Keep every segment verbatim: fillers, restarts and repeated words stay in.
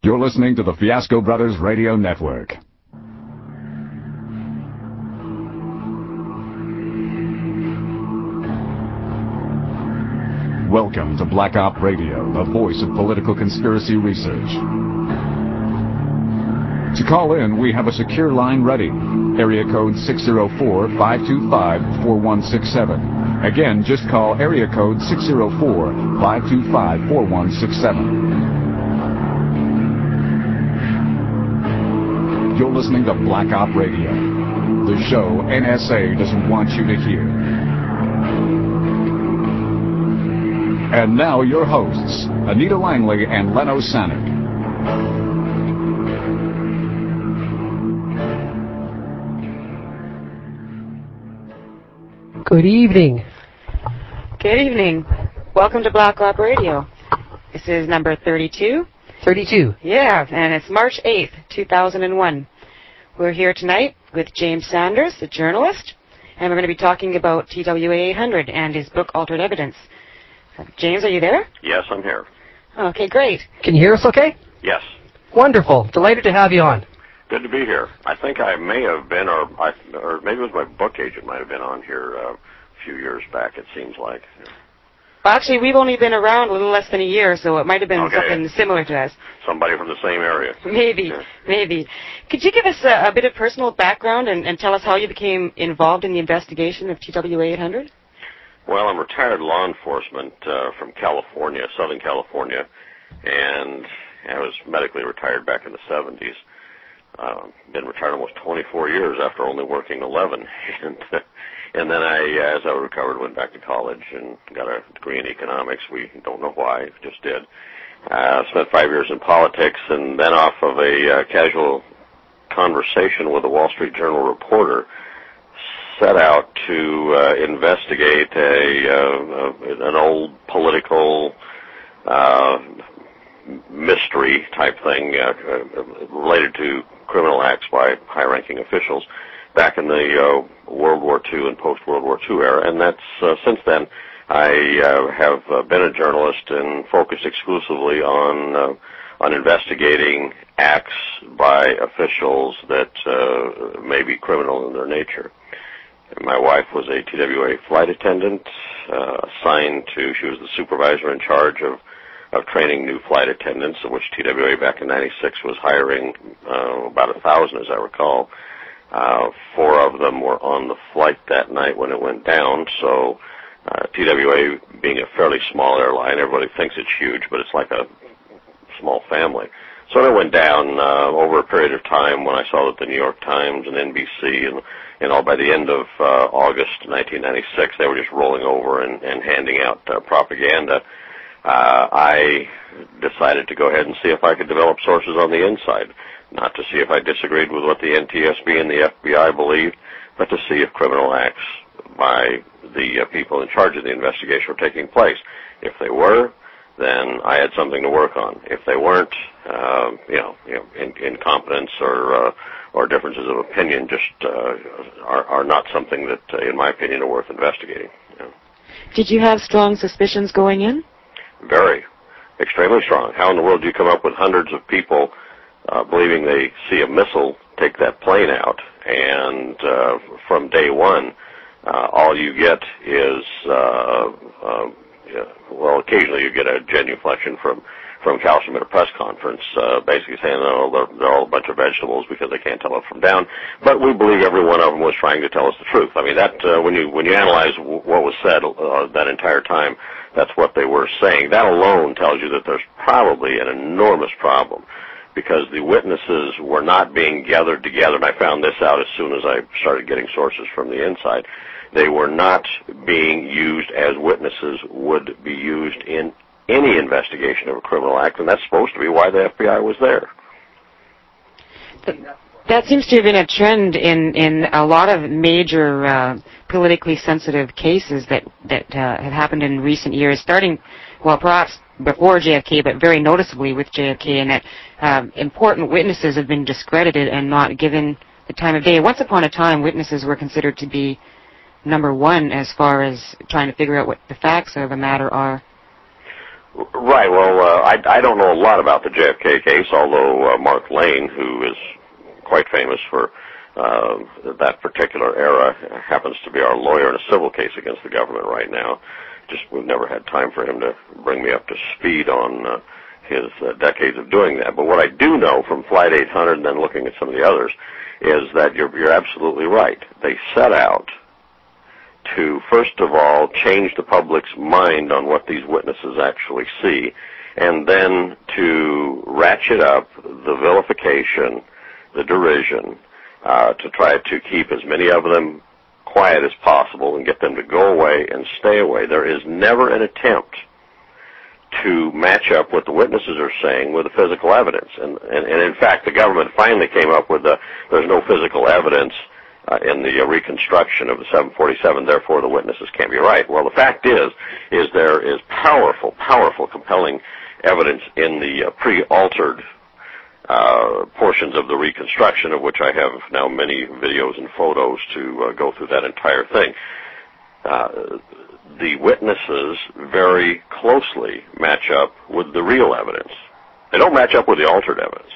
You're listening to the Fiasco Brothers Radio Network. Welcome to Black Op Radio, the voice of political conspiracy research. To call in, we have a secure line ready. Area code six zero four, five two five, four one six seven. Again, just call area code six zero four, five two five, four one six seven. You're listening to Black Op Radio, the show N S A doesn't want you to hear. And now your hosts, Anita Langley and Leno Sanek. Good evening. Good evening. Welcome to Black Op Radio. This is number thirty-two. thirty-two. Yeah, and it's March eighth, two thousand one. We're here tonight with James Sanders, a journalist, and we're going to be talking about T W A eight hundred and his book, Altered Evidence. Uh, James, are you there? Yes, I'm here. Okay, great. Can you hear us okay? Yes. Wonderful. Delighted to have you on. Good to be here. I think I may have been, or I, or maybe it was my book agent might have been on here uh, a few years back, it seems like. Well, actually, we've only been around a little less than a year, so it might have been okay. something similar to us. Somebody from the same area. Maybe, yeah. maybe. Could you give us a, a bit of personal background and, and tell us how you became involved in the investigation of T W A eight hundred? Well, I'm retired law enforcement uh, from California, Southern California, and I was medically retired back in the seventies. Uh, been retired almost twenty-four years after only working eleven. and uh, and then I, as I recovered, went back to college and got a degree in economics. We don't know why, just did. Uh, spent five years in politics, and then off of a uh, casual conversation with a Wall Street Journal reporter, set out to uh, investigate a, uh, an old political uh, mystery type thing uh, related to criminal acts by high-ranking officials back in the uh, World War Two and post-World War Two era. And that's uh, since then I uh, have uh, been a journalist and focused exclusively on uh, on investigating acts by officials that uh, may be criminal in their nature. My wife was a T W A flight attendant, uh, assigned to, she was the supervisor in charge of, of training new flight attendants, of which T W A back in ninety-six was hiring uh, about a thousand, as I recall. Uh, four of them were on the flight that night when it went down, so uh, T W A being a fairly small airline, everybody thinks it's huge, but it's like a small family. So it went down uh, over a period of time when I saw that the New York Times and N B C and, and all by the end of uh, August nineteen ninety-six, they were just rolling over and, and handing out uh, propaganda. Uh, I decided to go ahead and see if I could develop sources on the inside, not to see if I disagreed with what the N T S B and the F B I believed, but to see if criminal acts by the uh, people in charge of the investigation were taking place. If they were, then I had something to work on. If they weren't, uh, you know, you know in, incompetence or uh, or differences of opinion just uh, are, are not something that, uh, in my opinion, are worth investigating. You know. Did you have strong suspicions going in? Very, extremely strong. How in the world do you come up with hundreds of people uh, believing they see a missile take that plane out, and uh, from day one, uh, all you get is uh, uh, Yeah, well, occasionally you get a genuflection from, from Calcium at a press conference, uh, basically saying, oh, they're, they're all a bunch of vegetables because they can't tell up from down. But we believe every one of them was trying to tell us the truth. I mean, that uh, when you when you analyze w- what was said uh, that entire time, that's what they were saying. That alone tells you that there's probably an enormous problem, because the witnesses were not being gathered together. And I found this out as soon as I started getting sources from the inside. They were not being used as witnesses would be used in any investigation of a criminal act, and that's supposed to be why the F B I was there. That seems to have been a trend in, in a lot of major uh, politically sensitive cases that, that uh, have happened in recent years, starting, well, perhaps before J F K, but very noticeably with J F K, and that um, important witnesses have been discredited and not given the time of day. Once upon a time, witnesses were considered to be number one as far as trying to figure out what the facts of a matter are. Right. Well, uh, I, I don't know a lot about the J F K case, although uh, Mark Lane, who is quite famous for uh, that particular era, happens to be our lawyer in a civil case against the government right now. Just we've never had time for him to bring me up to speed on uh, his uh, decades of doing that. But what I do know from Flight eight hundred and then looking at some of the others is that you're, you're absolutely right. They set out to, first of all, change the public's mind on what these witnesses actually see, and then to ratchet up the vilification, the derision, uh, to try to keep as many of them quiet as possible and get them to go away and stay away. There is never an attempt to match up what the witnesses are saying with the physical evidence. And, and, and in fact, the government finally came up with the, there's no physical evidence Uh, in the uh, reconstruction of the seven forty-seven, therefore the witnesses can't be right. Well, the fact is, is there is powerful, powerful, compelling evidence in the uh, pre-altered uh, portions of the reconstruction, of which I have now many videos and photos to uh, go through that entire thing. Uh, the witnesses very closely match up with the real evidence. They don't match up with the altered evidence.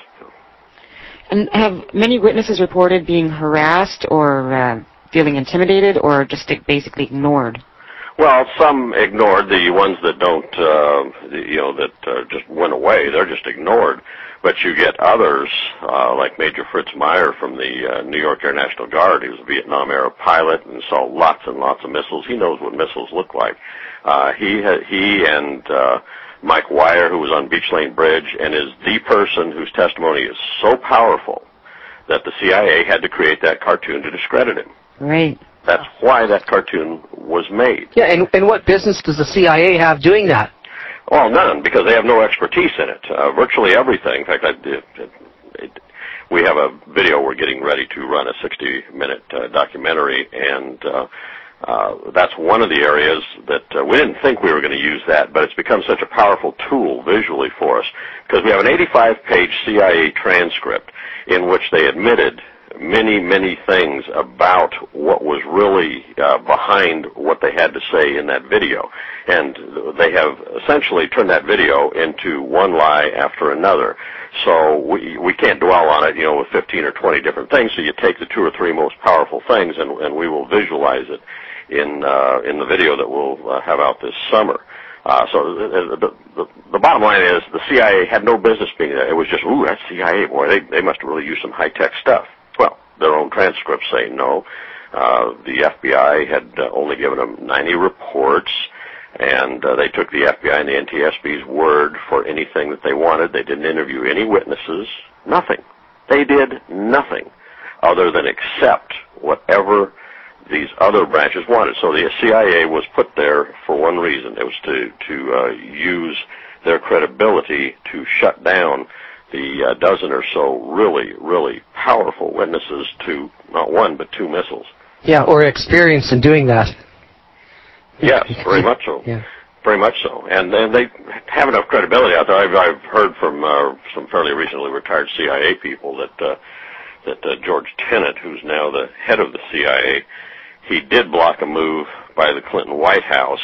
And have many witnesses reported being harassed or uh, feeling intimidated or just basically ignored? Well, some ignored. The ones that don't, uh, you know, that uh, just went away, they're just ignored. But you get others, uh, like Major Fritz Meyer from the uh, New York Air National Guard. He was a Vietnam-era pilot and saw lots and lots of missiles. He knows what missiles look like. Uh, he, ha- he and uh, Mike Wire, who was on Beach Lane Bridge, and is the person whose testimony is so powerful that the C I A had to create that cartoon to discredit him. Right. That's why that cartoon was made. Yeah, and, and what business does the C I A have doing that? Well, none, because they have no expertise in it. Uh, virtually everything. In fact, I, it, it, it, we have a video we're getting ready to run, a sixty-minute uh, documentary, and uh, uh, that's one of the areas that uh, we didn't think we were going to use that, but it's become such a powerful tool visually for us, because we have an eighty-five page C I A transcript in which they admitted many, many things about what was really uh, behind what they had to say in that video. And they have essentially turned that video into one lie after another. So we we can't dwell on it, you know, with fifteen or twenty different things. So you take the two or three most powerful things, and, and we will visualize it in uh, in the video that we'll uh, have out this summer. Uh, so the, the, the, the bottom line is the C I A had no business being there. It was just, ooh, that's C I A, boy. They, they must have really used some high-tech stuff. Well, their own transcripts say no. Uh, the F B I had uh, only given them ninety reports, and uh, they took the F B I and the N T S B's word for anything that they wanted. They didn't interview any witnesses, nothing. They did nothing other than accept whatever these other branches wanted. So the C I A was put there for one reason. It was to, to uh, use their credibility to shut down the uh, dozen or so really, really powerful witnesses to not one but two missiles. Yeah, or experience in doing that. Yes, very much so. Yeah. Very much so. And, and they have enough credibility out there. I've, I've heard from uh, some fairly recently retired C I A people that uh, that uh, George Tenet, who's now the head of the C I A, he did block a move by the Clinton White House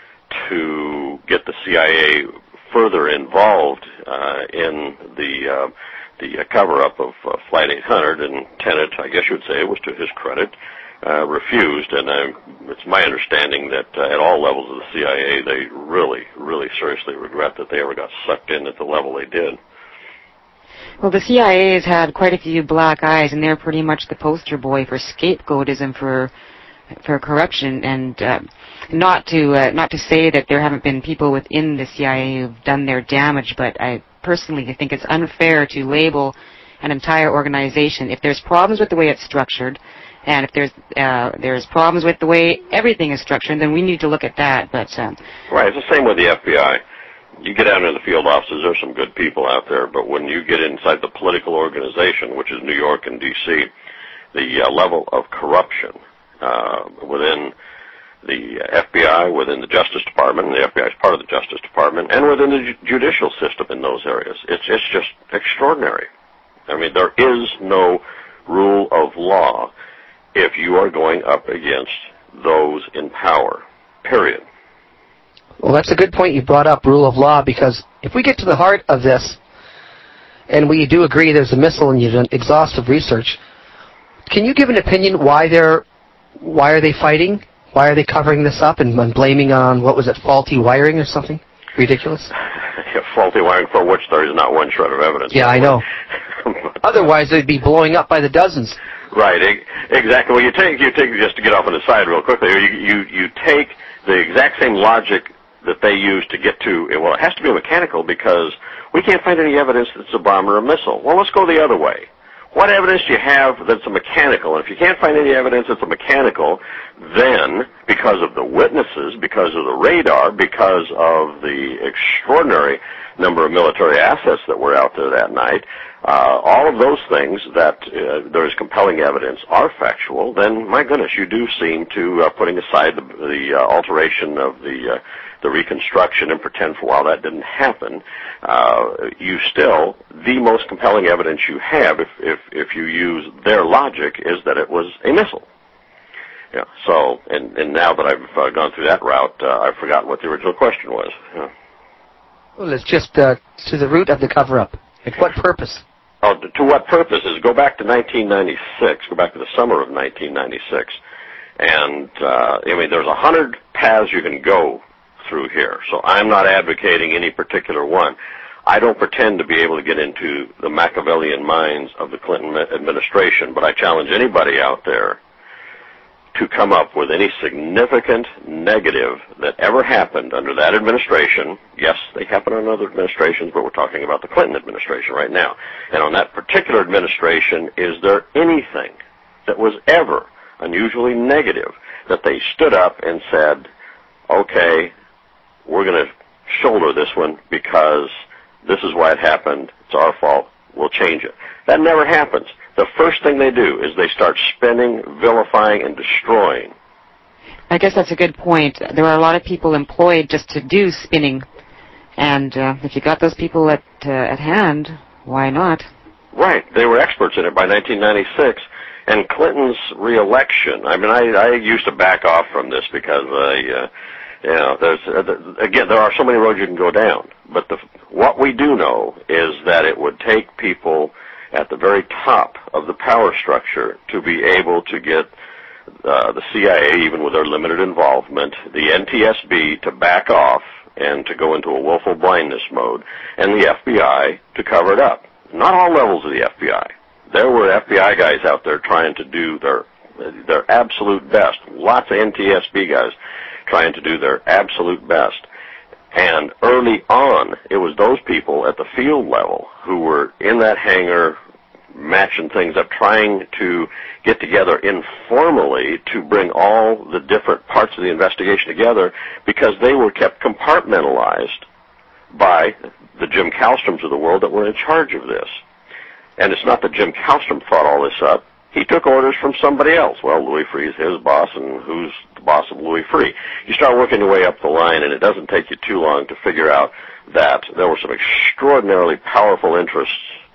to get the C I A further involved uh, in the uh, the uh, cover-up of uh, Flight eight hundred, and Tenet, I guess you would say, it was to his credit, uh, refused. And uh, it's my understanding that uh, at all levels of the C I A, they really, really seriously regret that they ever got sucked in at the level they did. Well, the C I A has had quite a few black eyes, and they're pretty much the poster boy for scapegoatism for for corruption. And uh, not to uh, not to say that there haven't been people within the C I A who've done their damage, but I personally think it's unfair to label an entire organization. If there's problems with the way it's structured, and if there's uh, there's problems with the way everything is structured, then we need to look at that. But um, right, it's the same with the F B I. You get out into the field offices, there's some good people out there, but when you get inside the political organization, which is New York and D C, the uh, level of corruption uh, within the F B I, within the Justice Department, and the F B I is part of the Justice Department, and within the ju- judicial system in those areas, it's, it's just extraordinary. I mean, there is no rule of law if you are going up against those in power, period. Well, that's a good point you brought up, rule of law, because if we get to the heart of this, and we do agree there's a missile and you've done exhaustive research, can you give an opinion why they're, why are they fighting? Why are they covering this up and, and blaming on, what was it, faulty wiring or something? Ridiculous. Yeah, faulty wiring for which there is not one shred of evidence. Yeah, I know. Otherwise, they'd be blowing up by the dozens. Right, e- exactly. Well, you take, you take, just to get off on the side real quickly, you, you, you take the exact same logic that they use to get to, well, it has to be mechanical because we can't find any evidence that it's a bomb or a missile. Well, let's go the other way. What evidence do you have that's a mechanical? And if you can't find any evidence that's a mechanical, then because of the witnesses, because of the radar, because of the extraordinary number of military assets that were out there that night, uh, all of those things that uh, there is compelling evidence are factual, then, my goodness, you do seem to, uh, putting aside the, the uh, alteration of the uh, the reconstruction and pretend for a while that didn't happen, uh, you still, the most compelling evidence you have, if, if, if you use their logic, is that it was a missile. Yeah, so, and, and now that I've uh, gone through that route, uh, I've forgotten what the original question was. Yeah. Well, it's just uh, to the root of the cover-up. Like what purpose? Oh, to, to what purpose is go back to nineteen ninety-six, go back to the summer of nineteen ninety-six, and, uh, I mean, there's a hundred paths you can go through here, so I'm not advocating any particular one. I don't pretend to be able to get into the Machiavellian minds of the Clinton administration, but I challenge anybody out there to come up with any significant negative that ever happened under that administration. Yes, they happen on other administrations, but we're talking about the Clinton administration right now. And on that particular administration, is there anything that was ever unusually negative that they stood up and said, okay, we're going to shoulder this one because this is why it happened, it's our fault, we'll change it. That never happens. The first thing they do is they start spinning, vilifying, and destroying. I guess that's a good point. There are a lot of people employed just to do spinning, and uh, if you got those people at uh, at hand, why not? Right. They were experts in it by nineteen ninety-six. And Clinton's reelection, I mean, I, I used to back off from this because, uh, uh, you know, there's, uh, again, there are so many roads you can go down. But the, what we do know is that it would take people at the very top of the power structure to be able to get uh, the C I A, even with their limited involvement, the N T S B to back off and to go into a willful blindness mode, and the F B I to cover it up. Not all levels of the F B I. There were F B I guys out there trying to do their their absolute best. Lots of N T S B guys trying to do their absolute best. And early on, it was those people at the field level who were in that hangar matching things up, trying to get together informally to bring all the different parts of the investigation together, because they were kept compartmentalized by the Jim Kallstroms of the world that were in charge of this. And it's not that Jim Kallstrom thought all this up. He took orders from somebody else. Well, Louis Freeh is his boss, and who's the boss of Louis Freeh? You start working your way up the line, and it doesn't take you too long to figure out that there were some extraordinarily powerful interests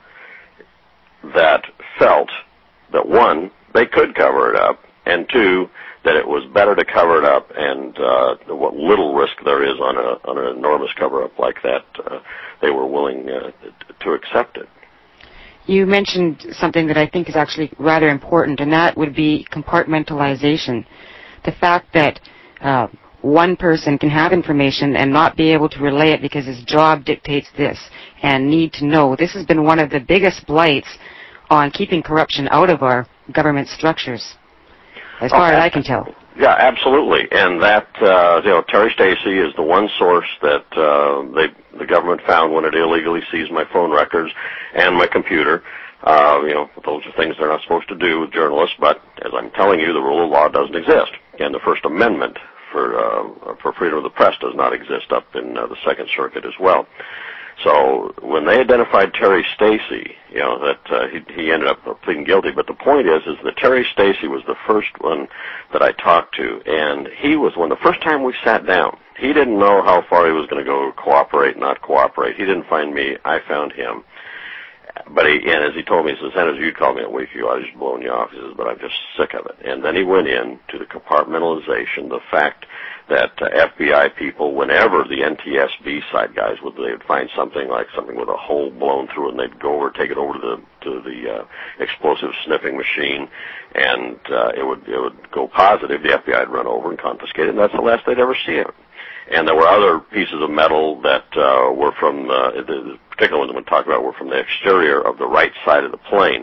that felt that, one, they could cover it up, and two, that it was better to cover it up, and uh, what little risk there is on, a, on an enormous cover-up like that, uh, they were willing uh, to accept it. You mentioned something that I think is actually rather important, and that would be compartmentalization. The fact that uh, one person can have information and not be able to relay it because his job dictates this and need to know. This has been one of the biggest blights on keeping corruption out of our government structures, as far okay. as I can tell. Yeah, absolutely. And that, uh, you know, Terry Stacey is the one source that uh, they, the government found when it illegally seized my phone records and my computer. Uh, you know, those are things they're not supposed to do with journalists, but as I'm telling you, the rule of law doesn't exist. And the First Amendment for uh, for freedom of the press does not exist up in uh, the Second Circuit as well. So when they identified Terry Stacey, you know, that uh, he, he ended up pleading guilty. But the point is, is that Terry Stacey was the first one that I talked to, and he was one. The first time we sat down, he didn't know how far he was going to go, cooperate, not cooperate. He didn't find me. I found him. But he, and as he told me, he says, Sanders, you'd call me a week ago, I was just blowing you off. He says, but I'm just sick of it. And then he went in to the compartmentalization, the fact that uh, F B I people, whenever the N T S B side guys would, they would find something like something with a hole blown through it, and they'd go over, take it over to the to the uh, explosive sniffing machine, and uh, it would it would go positive. The F B I would run over and confiscate it, and that's the last they'd ever see it. And there were other pieces of metal that uh, were from, uh, the, the particular ones I'm going to talk about were from the exterior of the right side of the plane,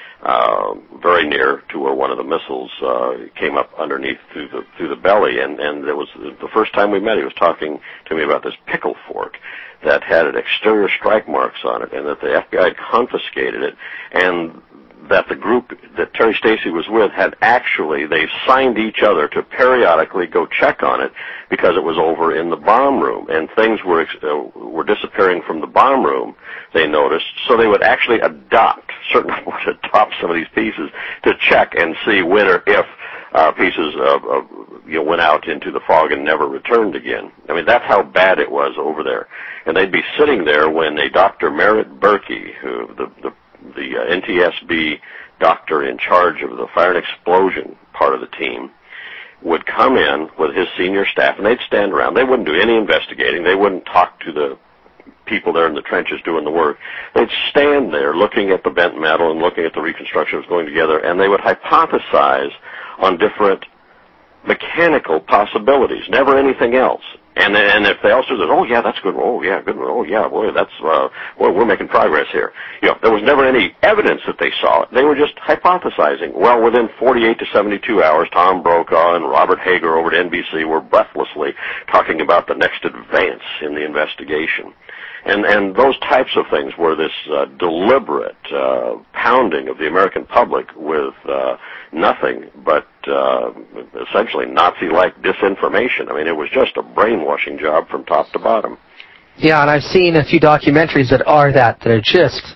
uh, very near to where one of the missiles uh, came up underneath through the through the belly. And, and it was the first time we met, he was talking to me about this pickle fork that had exterior strike marks on it, and that the F B I had confiscated it, and that the group that Terry Stacy was with had actually, they signed each other to periodically go check on it because it was over in the bomb room, and things were uh, were disappearing from the bomb room, they noticed, so they would actually adopt, certainly would adopt some of these pieces to check and see when or if uh, pieces of, of, you know, went out into the fog and never returned again. I mean, that's how bad it was over there. And they'd be sitting there when a Doctor Merritt Berkey, who the, the the uh, N T S B doctor in charge of the fire and explosion part of the team, would come in with his senior staff, and they'd stand around. They wouldn't do any investigating. They wouldn't talk to the people there in the trenches doing the work. They'd stand there looking at the bent metal and looking at the reconstruction that was going together, and they would hypothesize on different mechanical possibilities, never anything else. And and if they also said, oh yeah, that's good, oh yeah, good, oh yeah, boy, that's uh, boy, we're making progress here. You know, there was never any evidence that they saw it. They were just hypothesizing. Well, within forty-eight to seventy-two hours, Tom Brokaw and Robert Hager over at N B C were breathlessly talking about the next advance in the investigation. And and those types of things were this uh, deliberate uh, pounding of the American public with uh, nothing but uh, essentially Nazi-like disinformation. I mean, it was just a brainwashing job from top to bottom. Yeah, and I've seen a few documentaries that are that, that are just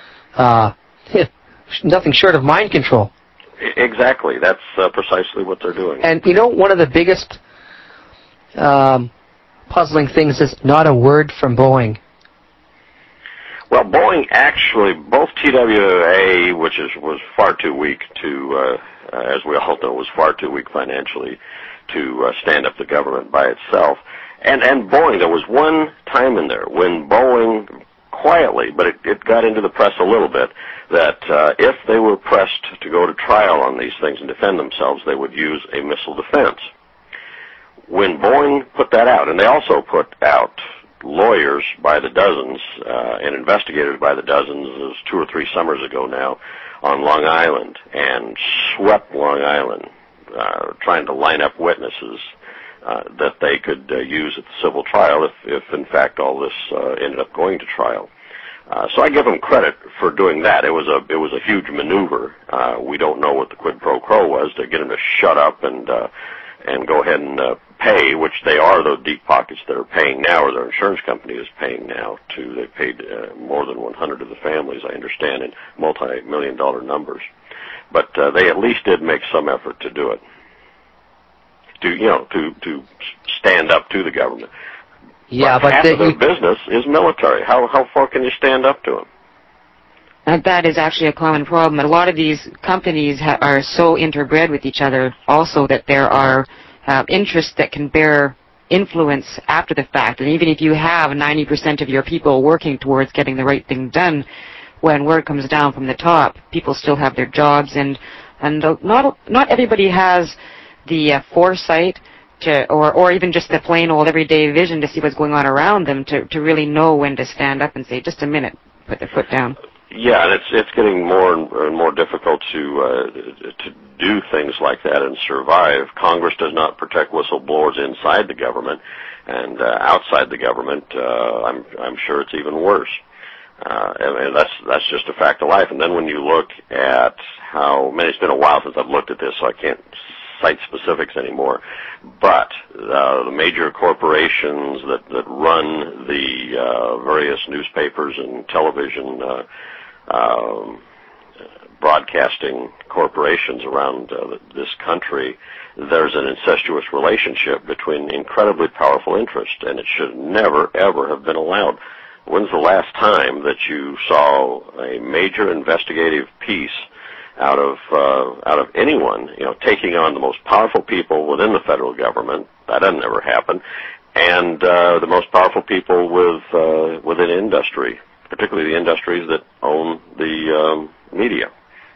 uh, nothing short of mind control. Exactly. That's uh, precisely what they're doing. And, you know, one of the biggest um, puzzling things is not a word from Boeing. Well, Boeing actually, both T W A, which is was far too weak to, uh, as we all know, was far too weak financially to uh, stand up the government by itself, and, and Boeing, there was one time in there when Boeing quietly, but it, it got into the press a little bit, that uh, if they were pressed to go to trial on these things and defend themselves, they would use a missile defense. When Boeing put that out, and they also put out lawyers by the dozens uh, and investigators by the dozens, it was two or three summers ago now, on Long Island, and swept Long Island, uh, trying to line up witnesses uh, that they could uh, use at the civil trial if, if in fact all this uh, ended up going to trial. Uh, so I give them credit for doing that. It was a it was a huge maneuver. Uh, we don't know what the quid pro quo was to get them to shut up and uh, and go ahead and uh, pay, which they are, those deep pockets that are paying now, or their insurance company is paying now, to, they paid uh, more than one hundred of the families, I understand, in multi-million dollar numbers. But uh, they at least did make some effort to do it, to, you know, to, to stand up to the government. Yeah, but, but half the, of their you, business is military. How, how far can you stand up to them? And that is actually a common problem. A lot of these companies ha- are so interbred with each other also that there are uh, interests that can bear influence after the fact. And even if you have ninety percent of your people working towards getting the right thing done, when word comes down from the top, people still have their jobs, and and uh, not not everybody has the uh, foresight to, or or even just the plain old everyday vision to see what's going on around them to to really know when to stand up and say, just a minute, put their foot down. Yeah, and it's it's getting more and more difficult to uh, to do things like that and survive. Congress does not protect whistleblowers inside the government, and uh, outside the government, uh, I'm I'm sure it's even worse. Uh, and, and that's that's just a fact of life. And then when you look at how many, it's been a while since I've looked at this, so I can't cite specifics anymore. But uh, the major corporations that that run the uh, various newspapers and television Uh, Um, broadcasting corporations around uh, this country, there's an incestuous relationship between incredibly powerful interests, and it should never, ever have been allowed. when's the last time that you saw a major investigative piece out of uh, out of anyone, you know, taking on the most powerful people within the federal government? That doesn't ever happen. And uh, the most powerful people with uh, within industry, particularly the industries that own the um, media.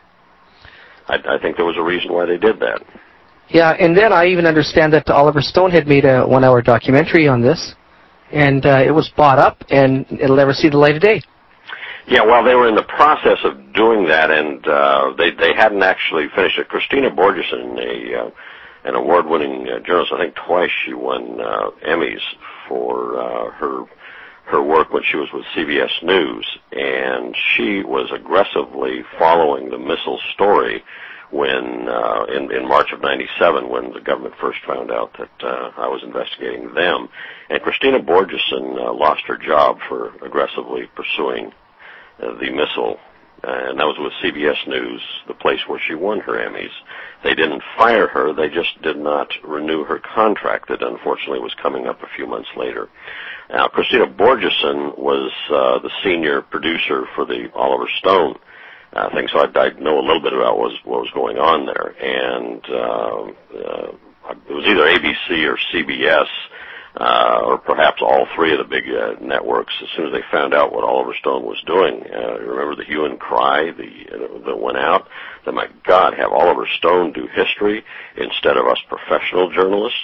I, I think there was a reason why they did that. Yeah, and then I even understand that Oliver Stone had made a one-hour documentary on this, and uh, it was bought up, and it'll never see the light of day. Yeah, well, they were in the process of doing that, and uh, they they hadn't actually finished it. Christina Borgeson, a uh, an award-winning uh, journalist, I think twice she won uh, Emmys for uh, her her work when she was with C B S News, and she was aggressively following the missile story when uh, in, in March of ninety-seven, when the government first found out that uh, I was investigating them. And Christina Borgeson uh, lost her job for aggressively pursuing uh, the missile, uh, and that was with C B S News, the place where she won her Emmys. They didn't fire her, they just did not renew her contract that unfortunately was coming up a few months later. Now, Christina Borgeson was uh, the senior producer for the Oliver Stone Uh, thing, so I, I know a little bit about what was, what was going on there, and uh, uh, it was either A B C or C B S, uh, or perhaps all three of the big uh, networks. As soon as they found out what Oliver Stone was doing, uh, remember the hue and cry the, uh, that went out, that, my God, have Oliver Stone do history instead of us professional journalists,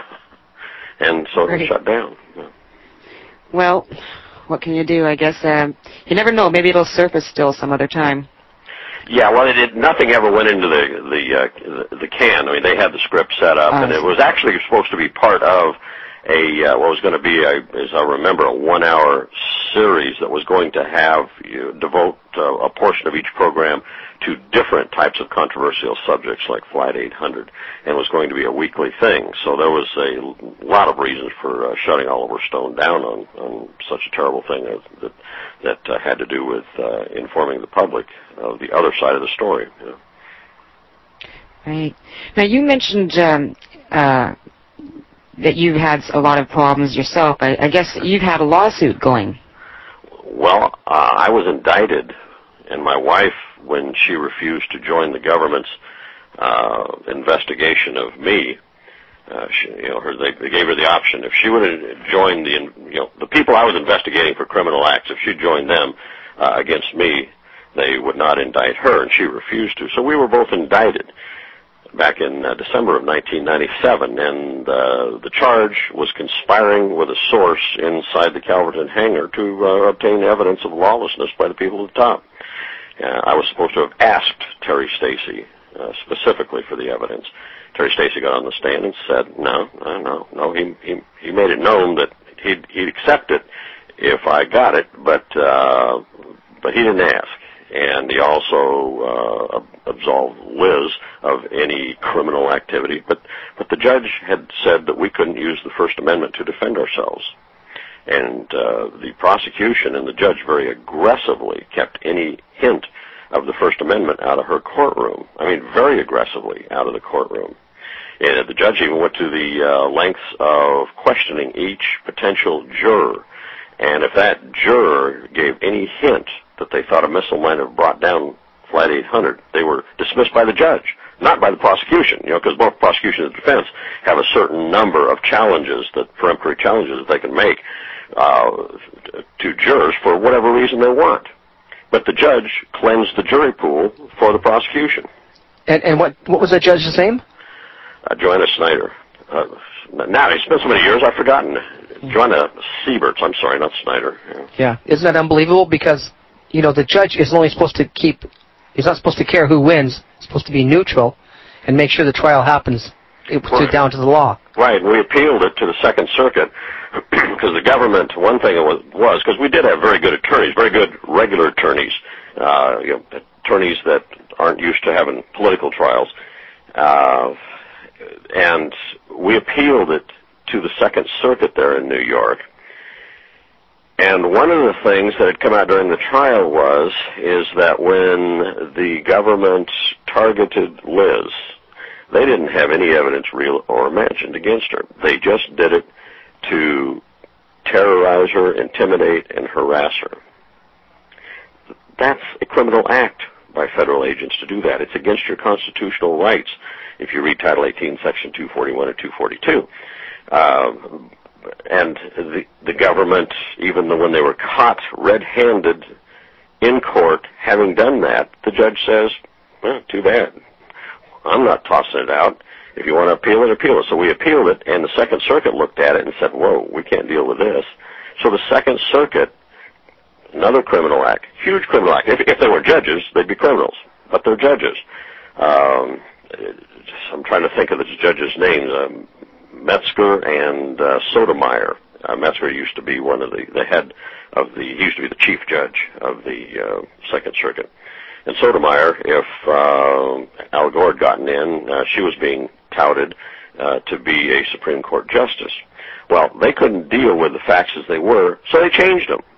and so they shut down. Yeah. Well, what can you do? I guess uh, you never know. Maybe it'll surface still some other time. Yeah, well, it did, nothing ever went into the the, uh, the the can. I mean, they had the script set up, uh, and it was actually supposed to be part of a uh, what was going to be, a, as I remember, a one-hour series that was going to have you devote uh, a portion of each program to different types of controversial subjects like Flight eight hundred, and it was going to be a weekly thing. So there was a lot of reasons for uh, shutting Oliver Stone down on, on such a terrible thing that that, that uh, had to do with uh, informing the public of the other side of the story. You know. Right. Now, you mentioned um, uh, that you've had a lot of problems yourself. I, I guess you've had a lawsuit going. Well, uh, I was indicted, and my wife, when she refused to join the government's uh, investigation of me, uh, she, you know, her, they, they gave her the option. If she would have joined the, you know, the people I was investigating for criminal acts, if she joined them uh, against me, they would not indict her, and she refused to. So we were both indicted back in uh, December of nineteen ninety-seven, and uh, the charge was conspiring with a source inside the Calverton hangar to uh, obtain evidence of lawlessness by the people at the top. Uh, I was supposed to have asked Terry Stacey uh, specifically for the evidence. Terry Stacey got on the stand and said, no, no, no, no. He he, he made it known that he'd, he'd accept it if I got it, but uh, but he didn't ask. And he also uh, absolved Liz of any criminal activity. But, but the judge had said that we couldn't use the First Amendment to defend ourselves. And uh, the prosecution and the judge very aggressively kept any hint of the First Amendment out of her courtroom. I mean, very aggressively out of the courtroom. And the judge even went to the uh, lengths of questioning each potential juror. And if that juror gave any hint that they thought a missile might have brought down Flight eight hundred, they were dismissed by the judge, not by the prosecution, you know, because both prosecution and defense have a certain number of challenges, that peremptory challenges that they can make uh, to jurors for whatever reason they want. But the judge cleansed the jury pool for the prosecution. And, and what what was that judge's name? Uh, Joanna Snyder. Uh, now, he spent so many years, I've forgotten. Joanna Sieberts, I'm sorry, not Snyder. Yeah. yeah, isn't that unbelievable? Because, you know, the judge is only supposed to keep, he's not supposed to care who wins. He's supposed to be neutral and make sure the trial happens to, right. down to the law. Right, we appealed it to the Second Circuit because the government, one thing it was, because we did have very good attorneys, very good regular attorneys, uh, you know, attorneys that aren't used to having political trials, uh, and we appealed it to the Second Circuit there in New York. And one of the things that had come out during the trial was, is that when the government targeted Liz, they didn't have any evidence, real or imagined, against her. They just did it to terrorize her, intimidate, and harass her. That's a criminal act by federal agents to do that. It's against your constitutional rights if you read Title eighteen, Section two forty-one or two forty-two. Uh, and the, the government, even when they were caught red-handed in court having done that, the judge says, well, too bad. I'm not tossing it out. If you want to appeal it, appeal it. So we appealed it, and the Second Circuit looked at it and said, whoa, we can't deal with this. So the Second Circuit, another criminal act, huge criminal act. If, if they were judges, they'd be criminals, but they're judges. Um, I'm trying to think of the judges' names. Um, Metzger and uh, Sotomayor. Uh, Metzger used to be one of the, the head of the, he used to be the chief judge of the uh, Second Circuit. And Sotomayor, if uh, Al Gore had gotten in, uh, she was being touted uh, to be a Supreme Court justice. Well, they couldn't deal with the facts as they were, so they changed them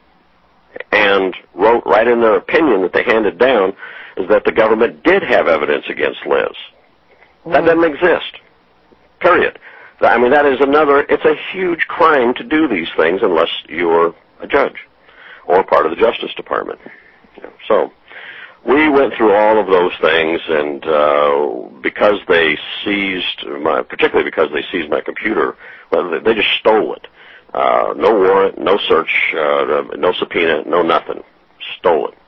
and wrote right in their opinion that they handed down is that the government did have evidence against Liz. Mm. That doesn't exist, period. I mean, that is another, it's a huge crime to do these things unless you're a judge or part of the Justice Department. You know, so we went through all of those things, and uh, because they seized my, particularly because they seized my computer, well, they, they just stole it. Uh, no warrant, no search, uh, no subpoena, no nothing. Stole it.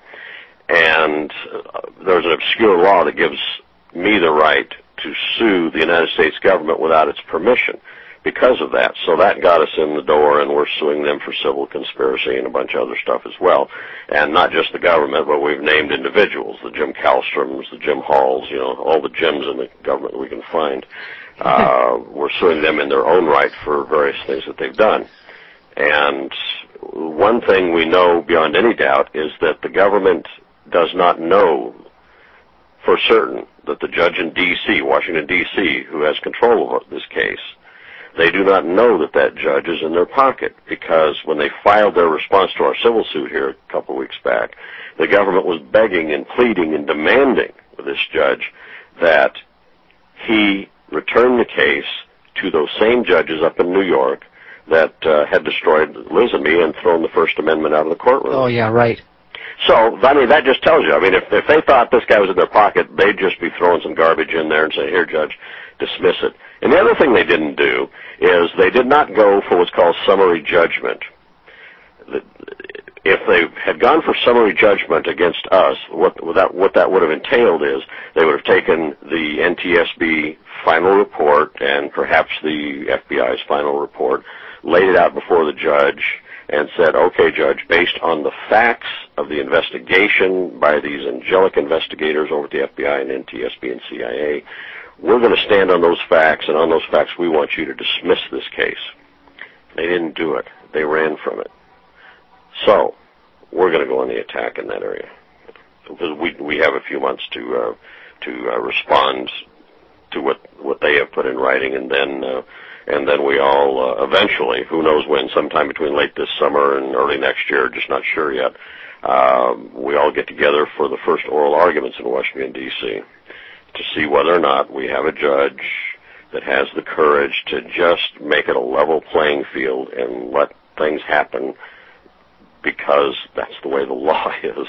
And uh, there's an obscure law that gives me the right to sue the United States government without its permission because of that. So that got us in the door, and we're suing them for civil conspiracy and a bunch of other stuff as well. And not just the government, but we've named individuals, the Jim Kallstroms, the Jim Halls, you know, all the Jims in the government we can find. Uh, we're suing them in their own right for various things that they've done. And one thing we know beyond any doubt is that the government does not know for certain that the judge in D C, Washington, D C, who has control of this case, they do not know that that judge is in their pocket, because when they filed their response to our civil suit here a couple of weeks back, the government was begging and pleading and demanding with this judge that he return the case to those same judges up in New York that uh, had destroyed Liz and me and thrown the First Amendment out of the courtroom. Oh, yeah, right. So, I mean, that just tells you. I mean, if, if they thought this guy was in their pocket, they'd just be throwing some garbage in there and say, here, Judge, dismiss it. And the other thing they didn't do is they did not go for what's called summary judgment. If they had gone for summary judgment against us, what, what, that, what that would have entailed is they would have taken the N T S B final report and perhaps the F B I's final report, laid it out before the judge, and said, okay, Judge, based on the facts of the investigation by these angelic investigators over at the F B I and N T S B and C I A, we're going to stand on those facts, and on those facts we want you to dismiss this case. They didn't do it. They ran from it. So we're going to go on the attack in that area, because we we have a few months to uh, to uh, respond to what what they have put in writing, and then uh, and then we all uh, eventually, who knows when, sometime between late this summer and early next year, just not sure yet, uh, we all get together for the first oral arguments in Washington, D C to see whether or not we have a judge that has the courage to just make it a level playing field and let things happen, because that's the way the law is.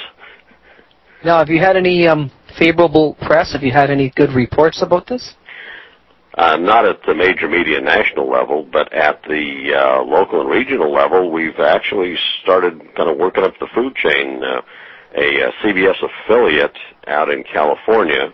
Now, have you had any um, favorable press? Have you had any good reports about this? Uh, not at the major media national level, but at the uh, local and regional level, we've actually started kind of working up the food chain. Uh, a, a C B S affiliate out in California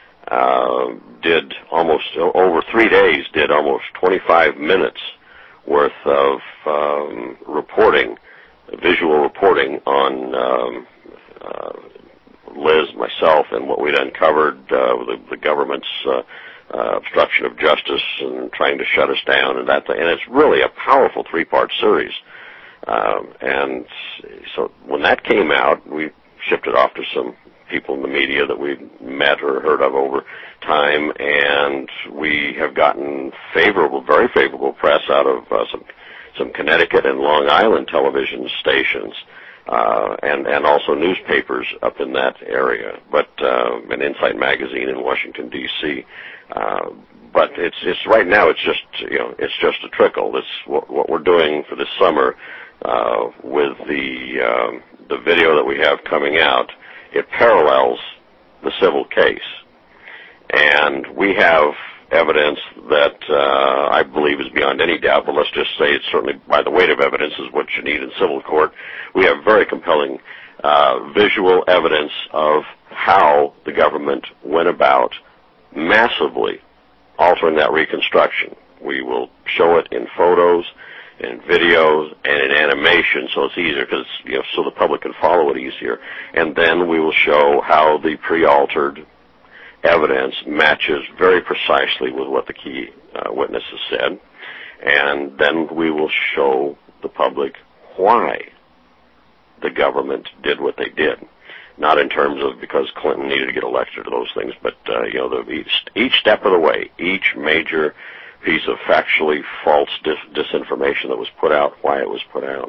uh, did almost, over three days, did almost twenty-five minutes worth of um, reporting, visual reporting on um, uh, Liz, myself, and what we'd uncovered, uh, the, the government's uh, uh, obstruction of justice and trying to shut us down, and that. And it's really a powerful three-part series. Um, and so when that came out, we shipped it off to some people in the media that we'd met or heard of over time, and we have gotten favorable, very favorable press out of uh, some some Connecticut and Long Island television stations, uh, and, and also newspapers up in that area, but uh, an Insight magazine in Washington, D C Uh, but it's it's right now. It's just you know it's just a trickle. This what, what we're doing for this summer uh, with the um, the video that we have coming out. It parallels the civil case, and we have evidence that uh, I believe is beyond any doubt. But let's just say it's certainly by the weight of evidence is what you need in civil court. We have very compelling uh, visual evidence of how the government went about massively altering that reconstruction. We will show it in photos, in videos, and in animation, so it's easier because you know so the public can follow it easier. And then we will show how the pre-altered evidence matches very precisely with what the key uh, witnesses said, and then we will show the public why the government did what they did. Not in terms of because Clinton needed to get elected or those things, but uh, you know, the, each, each step of the way, each major piece of factually false dis- disinformation that was put out, why it was put out.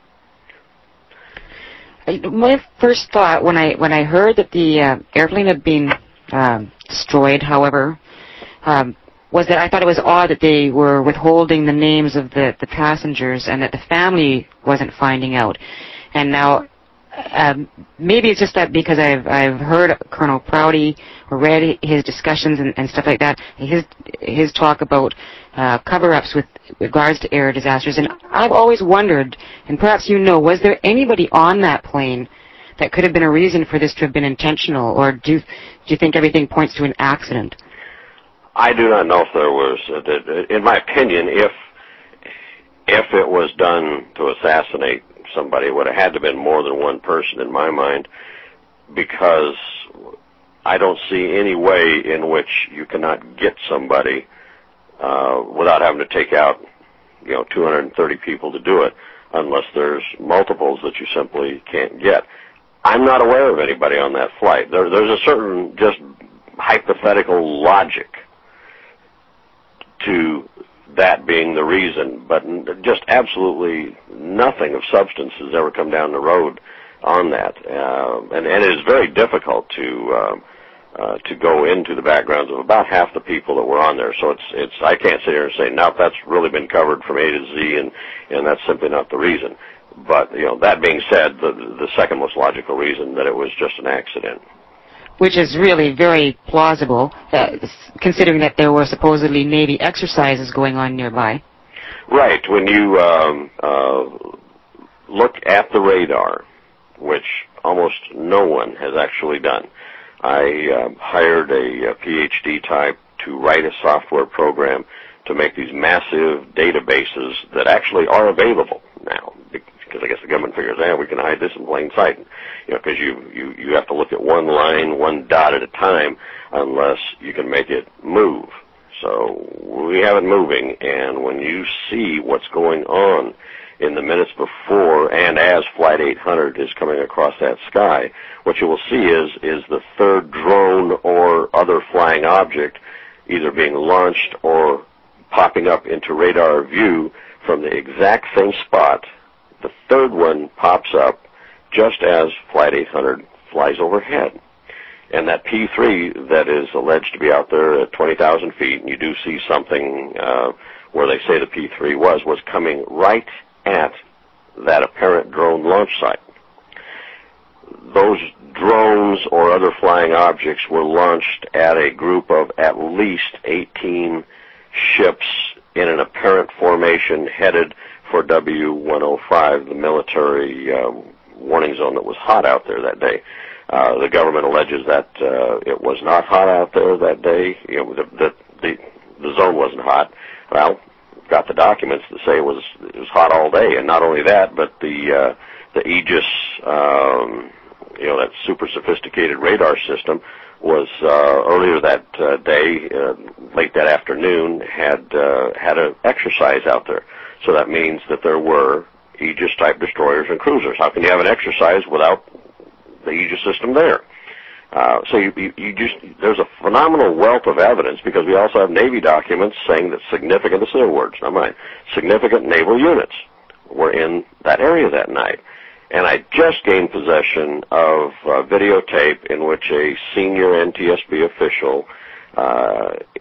My first thought when I when I heard that the uh, airplane had been um, destroyed, however, um, was that I thought it was odd that they were withholding the names of the, the passengers and that the family wasn't finding out. And now. Um, maybe it's just that because I've I've heard Colonel Prouty or read his discussions and, and stuff like that, his his talk about uh, cover-ups with regards to air disasters, and I've always wondered, and perhaps you know, was there anybody on that plane that could have been a reason for this to have been intentional, or do you, do you think everything points to an accident? I do not know if there was. Uh, in my opinion, if if it was done to assassinate somebody, it would have had to have been more than one person in my mind, because I don't see any way in which you cannot get somebody uh, without having to take out, you know, two hundred thirty people to do it, unless there's multiples that you simply can't get. I'm not aware of anybody on that flight. There, there's a certain just hypothetical logic to that being the reason, but just absolutely nothing of substance has ever come down the road on that, uh, and, and it is very difficult to uh, uh, to go into the backgrounds of about half the people that were on there. So it's it's I can't sit here and say, no, that's really been covered from A to Z, and and that's simply not the reason. But you know, that being said, the the second most logical reason that it was just an accident. Which is really very plausible, uh, considering that there were supposedly Navy exercises going on nearby. Right. When you um, uh, look at the radar, which almost no one has actually done, I uh, hired a, a PhD type to write a software program to make these massive databases that actually are available now. Because I guess the government figures, eh, we can hide this in plain sight. You know, because you, you, you have to look at one line, one dot at a time, unless you can make it move. So we have it moving, and when you see what's going on in the minutes before and as Flight eight hundred is coming across that sky, what you will see is, is the third drone or other flying object either being launched or popping up into radar view from the exact same spot. The third one pops up just as Flight eight hundred flies overhead. And that P three that is alleged to be out there at twenty thousand feet, and you do see something uh, where they say the P three was, was coming right at that apparent drone launch site. Those drones or other flying objects were launched at a group of at least eighteen ships in an apparent formation headed for W one oh five, the military uh, warning zone that was hot out there that day. Uh, the government alleges that uh, it was not hot out there that day. You know, the, the the the zone wasn't hot. Well, we've got the documents that say it was it was hot all day, and not only that, but the uh, the Aegis, um, you know, that super sophisticated radar system was uh, earlier that uh, day, uh, late that afternoon, had uh, had an exercise out there. So that means that there were Aegis-type destroyers and cruisers. How can you have an exercise without the Aegis system there? Uh, so you, you, you just there's a phenomenal wealth of evidence, because we also have Navy documents saying that significant, this is their words, not mine, significant naval units were in that area that night. And I just gained possession of a videotape in which a senior N T S B official uh,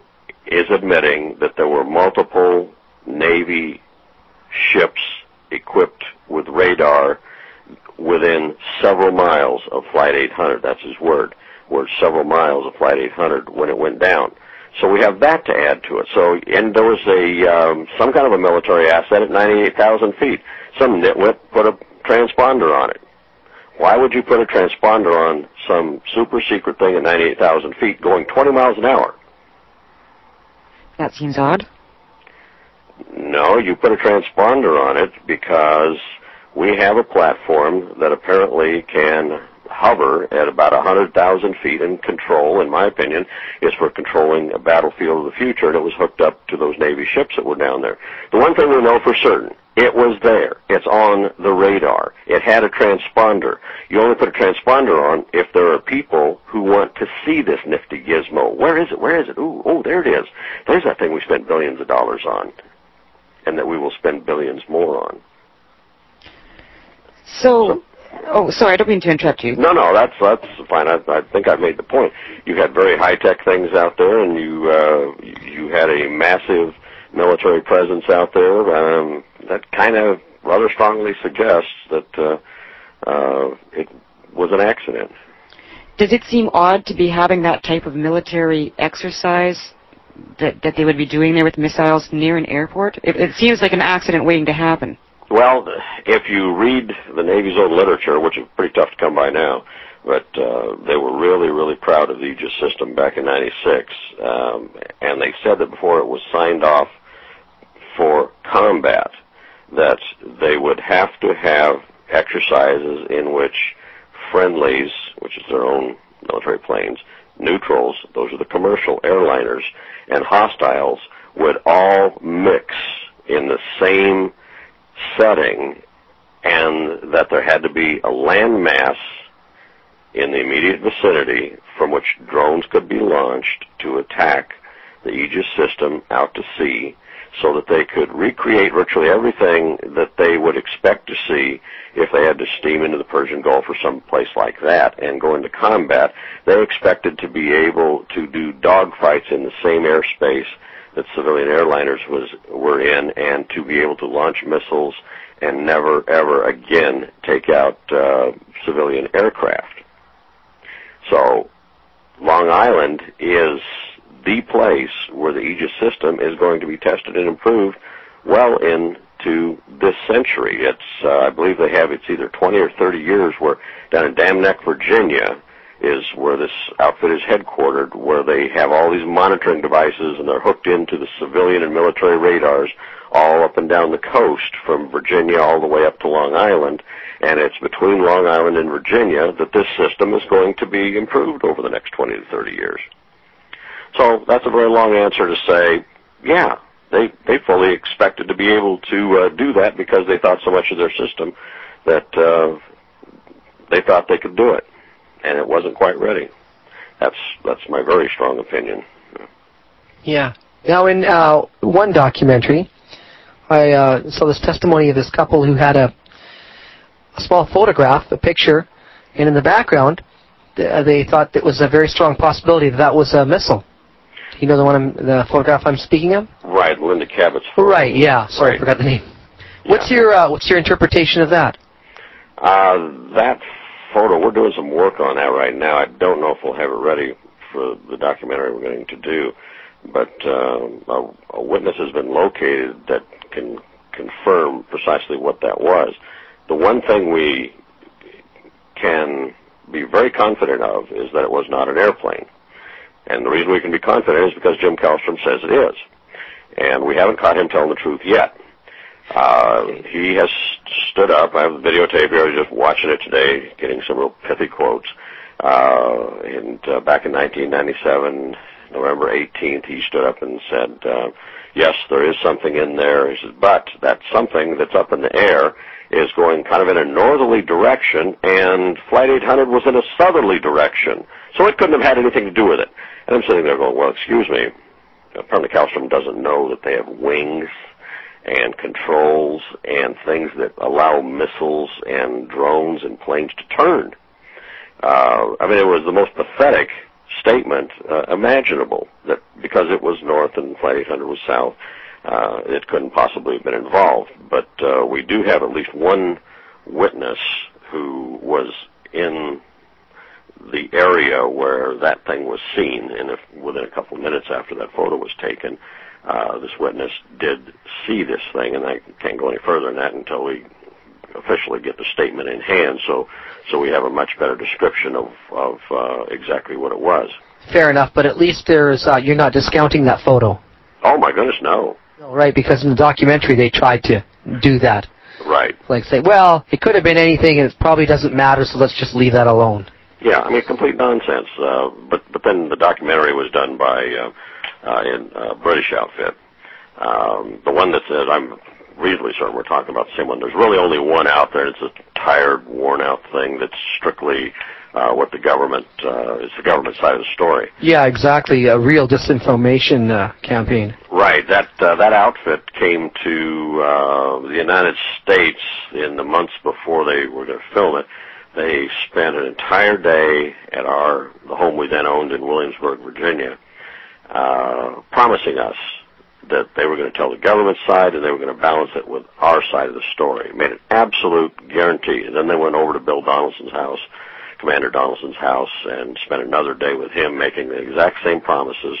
is admitting that there were multiple Navy ships equipped with radar within several miles of Flight eight hundred. That's his word. Were several miles of Flight eight hundred when it went down. So we have that to add to it. So, and there was a um, some kind of a military asset at ninety-eight thousand feet. Some nitwit put a transponder on it. Why would you put a transponder on some super secret thing at ninety-eight thousand feet going twenty miles an hour? That seems odd. No, you put a transponder on it because we have a platform that apparently can hover at about one hundred thousand feet and control, in my opinion, is for controlling a battlefield of the future, and it was hooked up to those Navy ships that were down there. The one thing we know for certain, it was there. It's on the radar. It had a transponder. You only put a transponder on if there are people who want to see this nifty gizmo. Where is it? Where is it? Ooh, oh, there it is. There's that thing we spent billions of dollars on, and that we will spend billions more on. So, so oh, sorry, I don't mean to interrupt you. No, no, that's that's fine. I, I think I made the point. You had very high-tech things out there, and you uh, you had a massive military presence out there. Um, that kind of rather strongly suggests that uh, uh, it was an accident. Does it seem odd to be having that type of military exercise that that they would be doing there with missiles near an airport? It, it seems like an accident waiting to happen. Well, if you read the Navy's own literature, which is pretty tough to come by now, but uh, they were really, really proud of the Aegis system back in ninety-six, um, and they said that before it was signed off for combat, that they would have to have exercises in which friendlies, which is their own military planes, neutrals, those are the commercial airliners, and hostiles would all mix in the same setting, and that there had to be a land mass in the immediate vicinity from which drones could be launched to attack the Aegis system out to sea, so that they could recreate virtually everything that they would expect to see if they had to steam into the Persian Gulf or some place like that and go into combat. They expected to be able to do dogfights in the same airspace that civilian airliners was were in, and to be able to launch missiles and never, ever again take out uh, civilian aircraft. So Long Island is the place where the Aegis system is going to be tested and improved well into this century. It's, uh, I believe they have, it's either twenty or thirty years where down in Dam Neck, Virginia, is where this outfit is headquartered, where they have all these monitoring devices, and they're hooked into the civilian and military radars all up and down the coast from Virginia all the way up to Long Island, and it's between Long Island and Virginia that this system is going to be improved over the next twenty to thirty years. So that's a very long answer to say, yeah, they they fully expected to be able to uh, do that because they thought so much of their system that uh, they thought they could do it. And it wasn't quite ready. That's that's my very strong opinion. Yeah. Now, in uh, one documentary, I uh, saw this testimony of this couple who had a, a small photograph, a picture, and in the background, th- they thought it was a very strong possibility that that was a missile. You know the one, I'm, the photograph I'm speaking of? Right, Linda Cabot's photo. Right. Yeah. Sorry, right. I forgot the name. Yeah. What's your uh, What's your interpretation of that? Uh, that. Photo, we're doing some work on that right now. I don't know if we'll have it ready for the documentary we're going to do, but uh, a, a witness has been located that can confirm precisely what that was. The one thing we can be very confident of is that it was not an airplane. And the reason we can be confident is because Jim Kallstrom says it is. And we haven't caught him telling the truth yet. Uh, he has stood up. I have the videotape here. I was just watching it today, getting some real pithy quotes. Uh, and uh, back in nineteen ninety-seven, November eighteenth, he stood up and said, uh, yes, there is something in there. He said, but that something that's up in the air is going kind of in a northerly direction, and Flight eight hundred was in a southerly direction. So it couldn't have had anything to do with it. And I'm sitting there going, well, excuse me. Apparently Kallstrom doesn't know that they have wings and controls and things that allow missiles and drones and planes to turn. Uh, I mean, it was the most pathetic statement uh, imaginable, that because it was north and Flight eight hundred was south, uh, it couldn't possibly have been involved. But uh, we do have at least one witness who was in the area where that thing was seen, and if within a couple of minutes after that photo was taken, uh, this witness did see this thing, and I can't go any further than that until we officially get the statement in hand, so so we have a much better description of, of uh, exactly what it was. Fair enough, but at least there's uh, you're not discounting that photo. Oh, my goodness, no. No, right, because in the documentary they tried to do that. Right. Like say, well, it could have been anything, and it probably doesn't matter, so let's just leave that alone. Yeah, I mean, complete nonsense. Uh, but but then the documentary was done by uh, uh, in uh, British outfit. Um, the one that says, I'm reasonably certain we're talking about the same one. There's really only one out there. It's a tired, worn-out thing that's strictly uh, what the government, uh, it's the government side of the story. Yeah, exactly. A real disinformation uh, campaign. Right. That uh, that outfit came to uh, the United States in the months before they were going to film it. They spent an entire day at our the home we then owned in Williamsburg, Virginia, uh, promising us that they were going to tell the government side and they were going to balance it with our side of the story. Made an absolute guarantee. And then they went over to Bill Donaldson's house, Commander Donaldson's house, and spent another day with him making the exact same promises.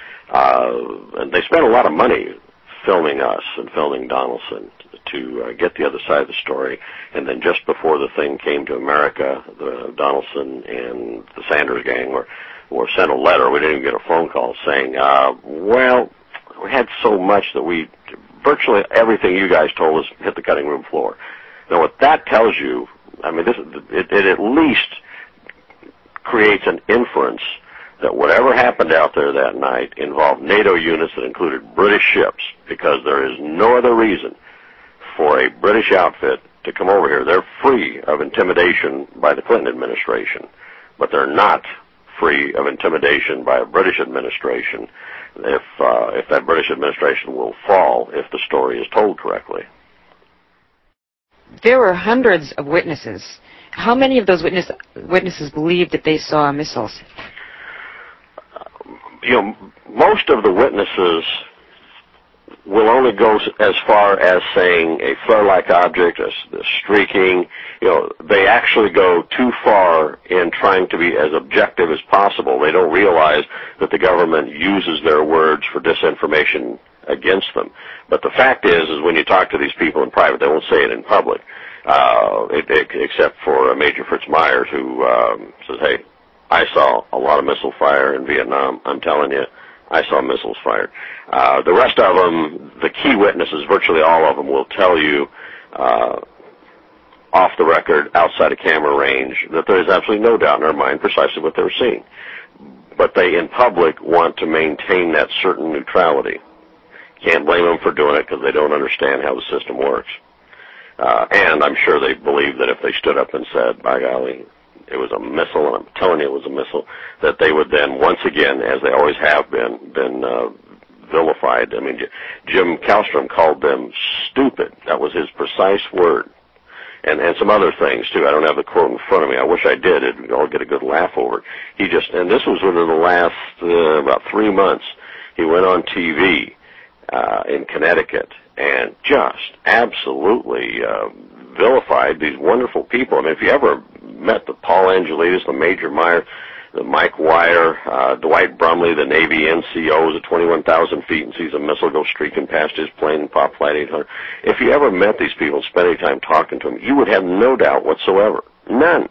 Uh, and they spent a lot of money filming us and filming Donaldson to uh, get the other side of the story. And then just before the thing came to America, the Donaldson and the Sanders gang were, were sent a letter. We didn't even get a phone call saying, uh, well, we had so much that we, virtually everything you guys told us hit the cutting room floor. Now, what that tells you, I mean, this, it, it at least creates an inference that whatever happened out there that night involved NATO units that included British ships, because there is no other reason for a British outfit to come over here. They're free of intimidation by the Clinton administration, but they're not free of intimidation by a British administration if uh, if that British administration will fall if the story is told correctly. There were hundreds of witnesses. How many of those witness, witnesses believed that they saw missiles? You know, most of the witnesses will only go as far as saying a flare-like object, a, a streaking. You know, they actually go too far in trying to be as objective as possible. They don't realize that the government uses their words for disinformation against them. But the fact is, is when you talk to these people in private, they won't say it in public, uh, it, it, except for uh, Major Fritz Myers, who um, says, hey, I saw a lot of missile fire in Vietnam. I'm telling you, I saw missiles fired. Uh, the rest of them, the key witnesses, virtually all of them, will tell you uh, off the record, outside of camera range, that there is absolutely no doubt in their mind precisely what they were seeing. But they, in public, want to maintain that certain neutrality. Can't blame them for doing it because they don't understand how the system works. Uh, and I'm sure they believe that if they stood up and said, by golly, it was a missile, and I'm telling you it was a missile, that they would then, once again, as they always have been, been uh, vilified. I mean, Jim Kallstrom called them stupid. That was his precise word. And, and some other things, too. I don't have the quote in front of me. I wish I did. It'd all get a good laugh over it. He just, and this was within the last uh, about three months, he went on T V uh, in Connecticut and just absolutely uh, vilified these wonderful people. I mean, if you ever met the Paul Angelides, the Major Meyer, the Mike Wire, uh, Dwight Brumley, the Navy N C O, is at twenty-one thousand feet and sees a missile go streaking past his plane and pop Flight eight hundred. If you ever met these people and spent any time talking to them, you would have no doubt whatsoever, none,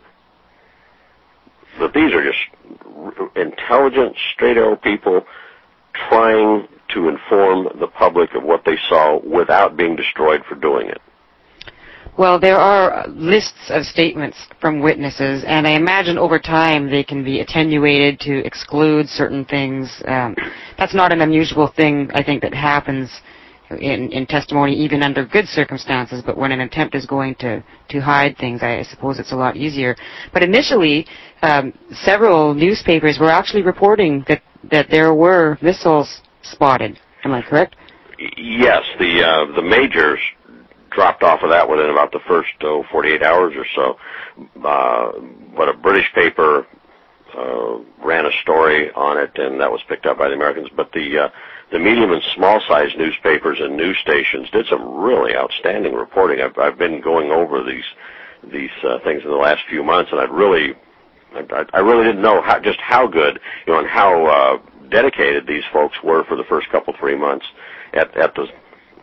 that these are just intelligent, straight-arrow people trying to inform the public of what they saw without being destroyed for doing it. Well, there are lists of statements from witnesses, and I imagine over time they can be attenuated to exclude certain things. Um, that's not an unusual thing, I think, that happens in, in testimony, even under good circumstances, but when an attempt is going to, to hide things, I suppose it's a lot easier. But initially, um, several newspapers were actually reporting that, that there were missiles spotted. Am I correct? Yes, the uh, the majors dropped off of that within about the first oh, forty-eight hours or so. Uh, but a British paper uh, ran a story story on it, and that was picked up by the Americans. But the uh, the medium and small-sized newspapers and news stations did some really outstanding reporting. I've, I've been going over these these uh, things in the last few months, and I'd really, I, I really didn't know how, just how good, you know, and how uh, dedicated these folks were for the first couple, three months at, at the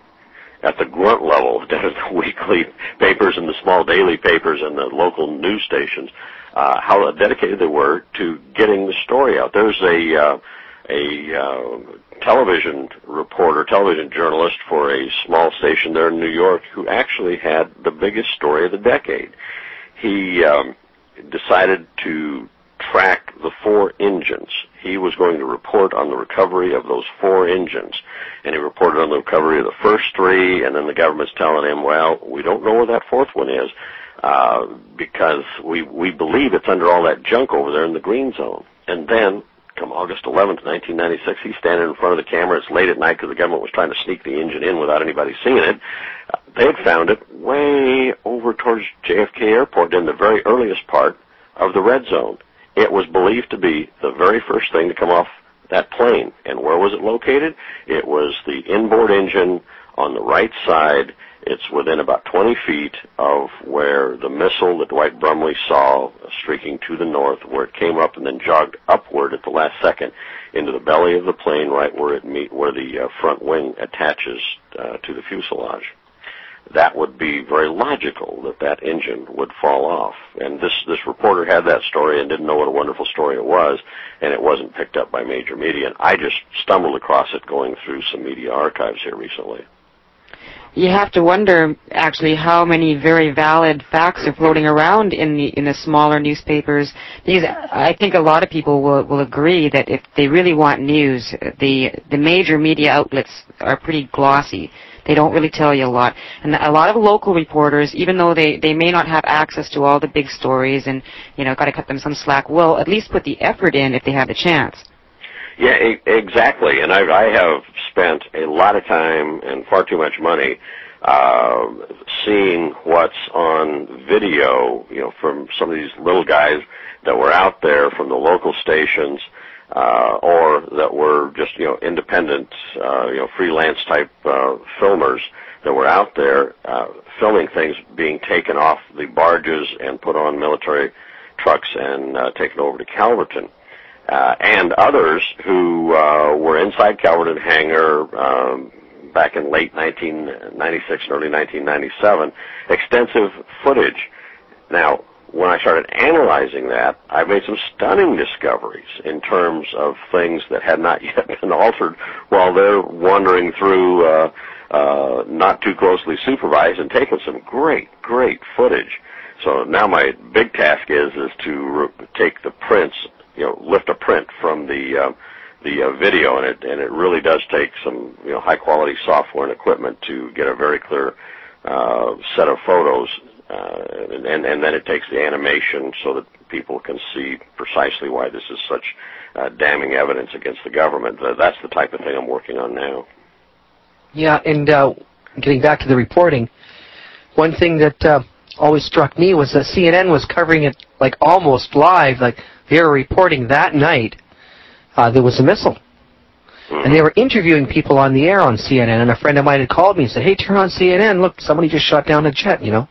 at the grunt level, the weekly papers and the small daily papers and the local news stations, uh, how dedicated they were to getting the story out. There's a uh, a uh, television reporter, television journalist for a small station there in New York who actually had the biggest story of the decade. He um, decided to track the four engines. He was going to report on the recovery of those four engines, and he reported on the recovery of the first three, and then the government's telling him, well, we don't know where that fourth one is uh, because we, we believe it's under all that junk over there in the green zone. And then come August eleventh, nineteen ninety-six, he's standing in front of the camera. It's late at night because the government was trying to sneak the engine in without anybody seeing it. Uh, they had found it way over towards J F K Airport in the very earliest part of the red zone. It was believed to be the very first thing to come off that plane. And where was it located? It was the inboard engine on the right side. It's within about twenty feet of where the missile that Dwight Brumley saw streaking to the north, where it came up and then jogged upward at the last second into the belly of the plane, right where it meet where the uh, front wing attaches uh, to the fuselage. That would be very logical that that engine would fall off. And this, this reporter had that story and didn't know what a wonderful story it was, and it wasn't picked up by major media. And I just stumbled across it going through some media archives here recently. You have to wonder, actually, how many very valid facts are floating around in the in the smaller newspapers. Because I think a lot of people will will agree that if they really want news, the the major media outlets are pretty glossy. They don't really tell you a lot. And a lot of local reporters, even though they, they may not have access to all the big stories and, you know, got to cut them some slack, will at least put the effort in if they have the chance. Yeah, e- exactly. And I, I have spent a lot of time and far too much money uh, seeing what's on video, you know, from some of these little guys that were out there from the local stations, Uh, or that were just, you know, independent, uh, you know, freelance type uh, filmers that were out there uh, filming things being taken off the barges and put on military trucks and uh, taken over to Calverton. Uh, and others who uh, were inside Calverton hangar um, back in late nineteen ninety-six and early nineteen ninety-seven, extensive footage. Now, when I started analyzing that, I made some stunning discoveries in terms of things that had not yet been altered while they're wandering through uh, uh, not too closely supervised and taking some great, great footage. So now my big task is is to re- take the prints, you know, lift a print from the uh, the uh, video, and it and it really does take some, you know, high quality software and equipment to get a very clear uh, set of photos. Uh, and, and then it takes the animation so that people can see precisely why this is such uh, damning evidence against the government. Uh, that's the type of thing I'm working on now. Yeah, and uh, getting back to the reporting, one thing that uh, always struck me was that C N N was covering it like almost live, like they were reporting that night uh, there was a missile. Mm-hmm. And they were interviewing people on the air on C N N, and a friend of mine had called me and said, hey, turn on C N N, look, somebody just shot down a jet, you know.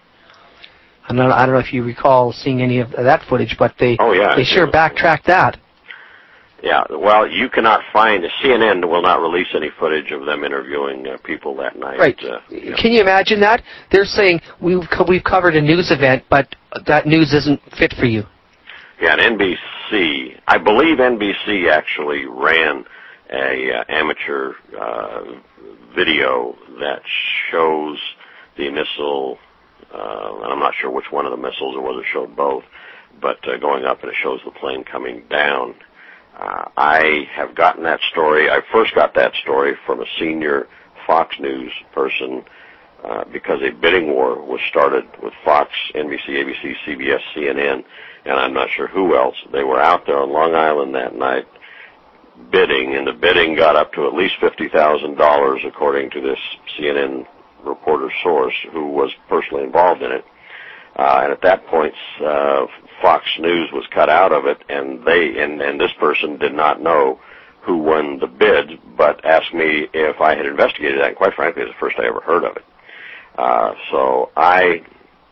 I don't, I don't know if you recall seeing any of that footage, but they oh, yeah, they sure backtracked that. Yeah, well, you cannot find, C N N will not release any footage of them interviewing uh, people that night. Right. Uh, yeah. Can you imagine that? They're saying, we've, co- we've covered a news event, but that news isn't fit for you. Yeah, and N B C, I believe N B C actually ran a uh, amateur uh, video that shows the missile. Uh, and I'm not sure which one of the missiles or whether it showed both, but uh, going up and it shows the plane coming down. Uh, I have gotten that story. I first got that story from a senior Fox News person uh, because a bidding war was started with Fox, N B C, A B C, C B S, C N N, and I'm not sure who else. They were out there on Long Island that night bidding, and the bidding got up to at least fifty thousand dollars according to this C N N reporter source who was personally involved in it. Uh, and at that point, uh, Fox News was cut out of it, and they and, and this person did not know who won the bid, but asked me if I had investigated that. And quite frankly, it was the first I ever heard of it. Uh, so I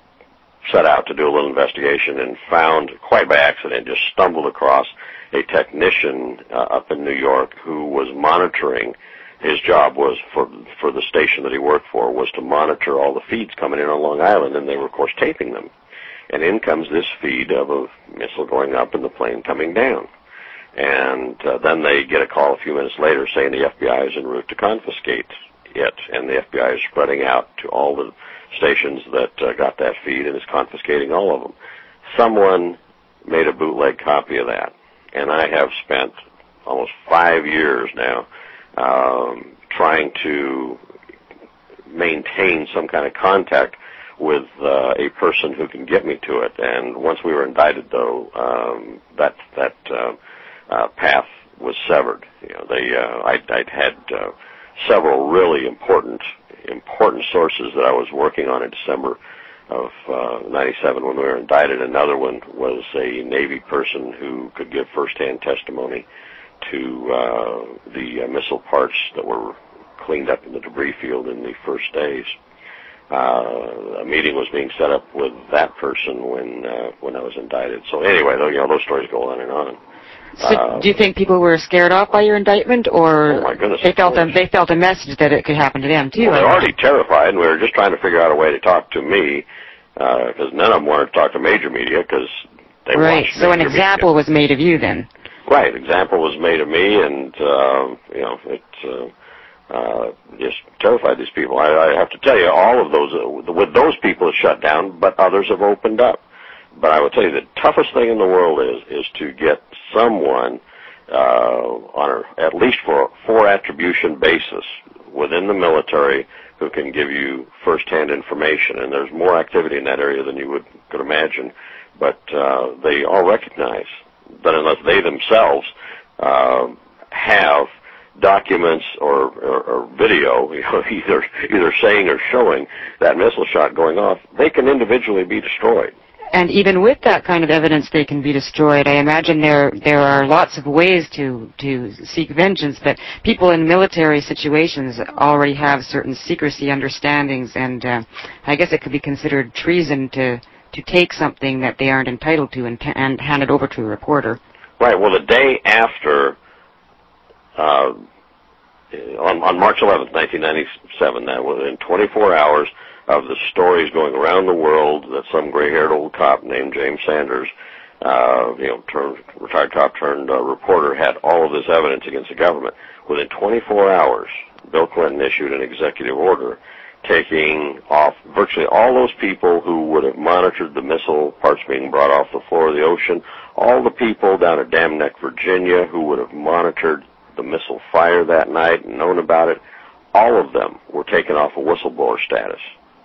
set out to do a little investigation and found, quite by accident, just stumbled across a technician uh, up in New York who was monitoring. His job was for for the station that he worked for was to monitor all the feeds coming in on Long Island, and they were, of course, taping them. And in comes this feed of a missile going up and the plane coming down. And uh, then they get a call a few minutes later saying the F B I is en route to confiscate it, and the F B I is spreading out to all the stations that uh, got that feed and is confiscating all of them. Someone made a bootleg copy of that, and I have spent almost five years now um, trying to maintain some kind of contact with uh, a person who can get me to it. And once we were indicted, though, um, that that uh, uh, path was severed. You know, they uh, I'd, I'd had uh, several really important important sources that I was working on in December of uh, ninety-seven when we were indicted. Another one was a Navy person who could give firsthand testimony to uh, the uh, missile parts that were cleaned up in the debris field in the first days. Uh, a meeting was being set up with that person when uh, when I was indicted. So anyway, though, you know, those stories go on and on. So uh, do you think people were scared off by your indictment, or oh my goodness, they felt a, they felt a message that it could happen to them too? Well, they were already terrified, and we were just trying to figure out a way to talk to me, because uh, none of them wanted to talk to major media because they right. watched So an example media. was made of you then. Right, example was made of me, and uh, you know it. Uh, Uh, just terrified these people. I, I have to tell you, all of those, uh, with those people, have shut down, but others have opened up. But I will tell you, the toughest thing in the world is is to get someone uh, on a, at least for for attribution basis within the military who can give you firsthand information. And there's more activity in that area than you would could imagine. But uh, they all recognize that unless they themselves uh, have documents or, or, or video, you know, either either saying or showing that missile shot going off, they can individually be destroyed. And even with that kind of evidence, they can be destroyed. I imagine there there are lots of ways to to seek vengeance, but people in military situations already have certain secrecy understandings, and uh, I guess it could be considered treason to to take something that they aren't entitled to and, and hand it over to a reporter. Right. Well, the day after. Uh, on, on March eleventh, nineteen ninety-seven, that within twenty-four hours of the stories going around the world that some gray-haired old cop named James Sanders, uh, you know, turned, retired cop turned uh, reporter, had all of this evidence against the government. Within twenty-four hours, Bill Clinton issued an executive order taking off virtually all those people who would have monitored the missile parts being brought off the floor of the ocean, all the people down at Dam Neck, Virginia, who would have monitored the missile fire that night and known about it. All of them were taken off of whistleblower status,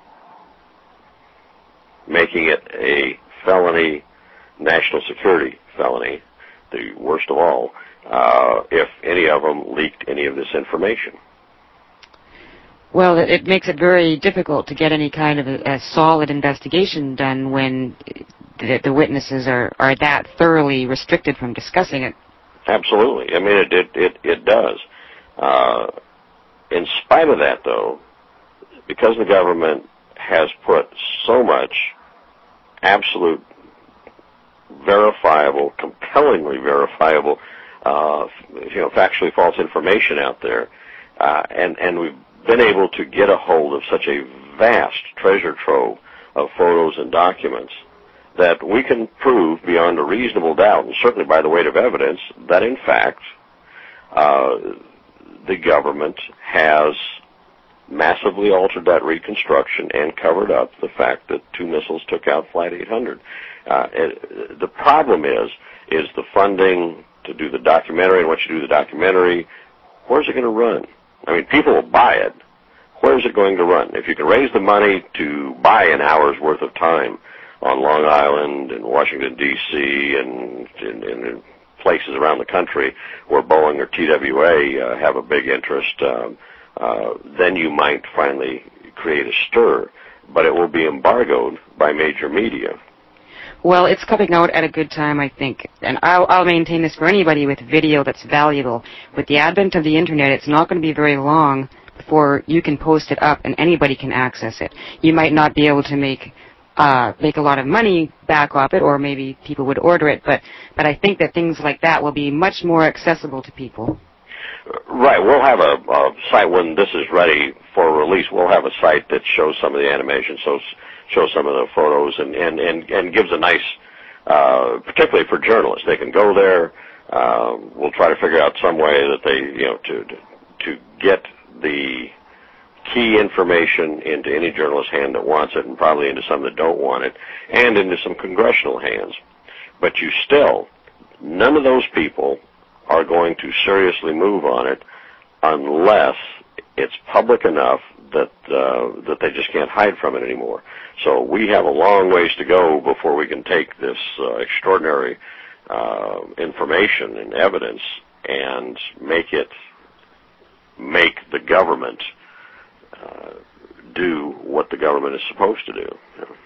making it a felony, national security felony, the worst of all, uh, if any of them leaked any of this information. Well, it makes it very difficult to get any kind of a, a solid investigation done when the, the witnesses are, are that thoroughly restricted from discussing it. Absolutely. I mean, it it it, it does. Uh, in spite of that, though, because the government has put so much absolute, verifiable, compellingly verifiable, uh, you know, factually false information out there, uh, and and we've been able to get a hold of such a vast treasure trove of photos and documents that we can prove beyond a reasonable doubt, and certainly by the weight of evidence, that in fact uh, the government has massively altered that reconstruction and covered up the fact that two missiles took out Flight eight hundred. Uh, it, the problem is, is the funding to do the documentary, and once you do the documentary, where's it going to run? I mean, people will buy it. Where's it going to run? If you can raise the money to buy an hour's worth of time on Long Island and Washington, D C, and in, in places around the country where Boeing or T W A uh, have a big interest, um, uh, then you might finally create a stir. but it will be embargoed by major media. Well, it's coming out at a good time, I think, and I'll, I'll maintain this for anybody with video that's valuable. With the advent of the Internet, it's not going to be very long before you can post it up and anybody can access it. You might not be able to make uh, make a lot of money back off it, or maybe people would order it, but, but I think that things like that will be much more accessible to people. Right. We'll have a, a site when this is ready for release. We'll have a site that shows some of the animation, so shows some of the photos, and, and, and, and gives a nice, uh, particularly for journalists. They can go there. Uh, we'll try to figure out some way that they, you know, to to get the key information into any journalist's hand that wants it, and probably into some that don't want it, and into some congressional hands. But you still, none of those people are going to seriously move on it unless it's public enough that uh, that they just can't hide from it anymore. So we have a long ways to go before we can take this uh, extraordinary uh, information and evidence and make it make the government uh, do what the government is supposed to do. You know?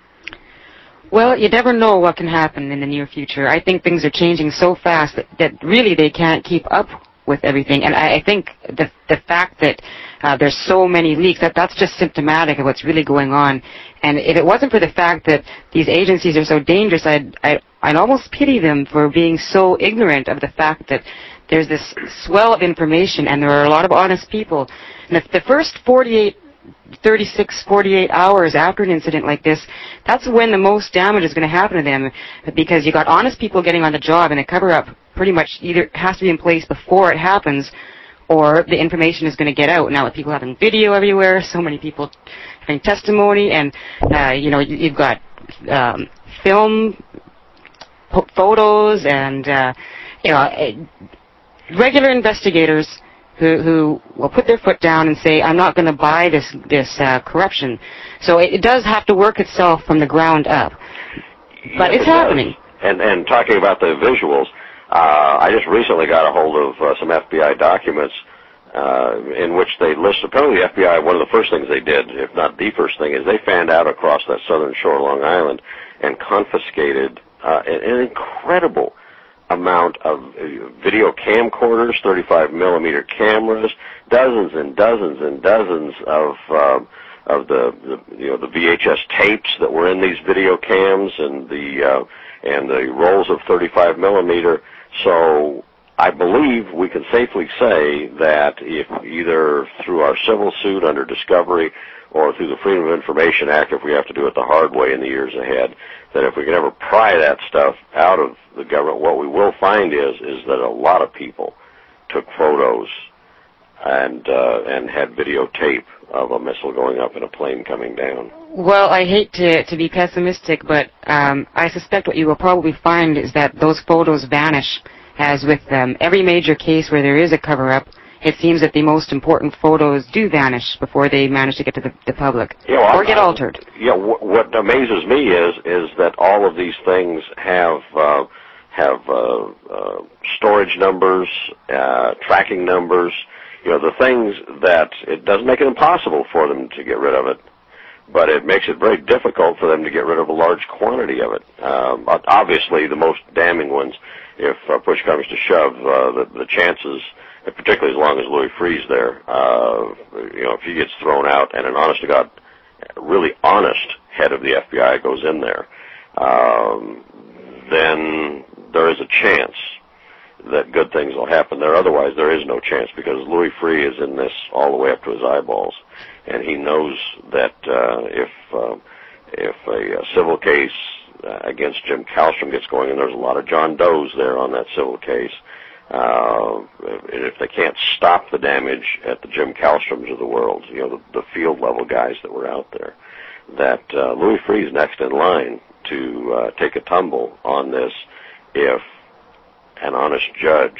Well, you never know what can happen in the near future. I think things are changing so fast that, that really they can't keep up with everything. And I, I think the the fact that uh, there's so many leaks, that that's just symptomatic of what's really going on. And if it wasn't for the fact that these agencies are so dangerous, I'd, I'd, I'd almost pity them for being so ignorant of the fact that there's this swell of information and there are a lot of honest people. And if the first forty-eight thirty-six, forty-eight hours after an incident like this, that's when the most damage is going to happen to them, because you got honest people getting on the job, and a cover-up pretty much either has to be in place before it happens, or the information is going to get out. Now, with people having video everywhere, so many people having testimony, and uh, you know, you've got um, film, po- photos, and uh, you know, regular investigators who, who will put their foot down and say, I'm not going to buy this this uh, corruption. So it, it does have to work itself from the ground up. But yes, it's it happening. And, and talking about the visuals, uh, I just recently got a hold of uh, some F B I documents uh, in which they list, apparently the F B I, one of the first things they did, if not the first thing, is they fanned out across that southern shore of Long Island and confiscated uh, an, an incredible amount of video camcorders, thirty-five millimeter cameras, dozens and dozens and dozens of uh, of the, the you know the V H S tapes that were in these video cams, and the uh, and the rolls of thirty-five millimeter. So I believe we can safely say that if either through our civil suit under discovery or through the Freedom of Information Act, if we have to do it the hard way in the years ahead, that if we can ever pry that stuff out of the government, what we will find is is that a lot of people took photos and uh, and had videotape of a missile going up and a plane coming down. Well, I hate to, to be pessimistic, but um, I suspect what you will probably find is that those photos vanish, as with um, every major case where there is a cover-up. It seems that the most important photos do vanish before they manage to get to the, the public, yeah, well, or get I, altered. Yeah, w- what amazes me is is that all of these things have uh, have uh, uh, storage numbers, uh, tracking numbers. You know, the things that it doesn't make it impossible for them to get rid of it, but it makes it very difficult for them to get rid of a large quantity of it. Um, obviously, the most damning ones, if uh, push comes to shove, uh, the, the chances, particularly as long as Louis Freeh's there, uh, you know, if he gets thrown out and an honest-to-God, really honest head of the F B I goes in there, um, then there is a chance that good things will happen there. Otherwise, there is no chance, because Louis Freeh is in this all the way up to his eyeballs, and he knows that uh, if uh, if a, a civil case uh, against Jim Kallstrom gets going, and there's a lot of John Does there on that civil case, uh, if they can't stop the damage at the Jim Kallstroms of the world, you know, the, the field level guys that were out there, that uh, Louis Freeh is next in line to uh, take a tumble on this if an honest judge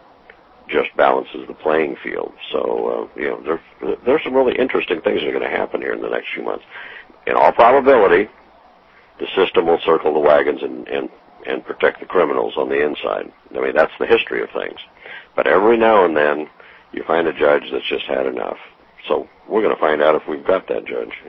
just balances the playing field. So, uh, you know, there, there's some really interesting things that are going to happen here in the next few months. In all probability, the system will circle the wagons and, and, and protect the criminals on the inside. I mean, that's the history of things. But every now and then, you find a judge that's just had enough. So we're going to find out if we've got that judge. You know.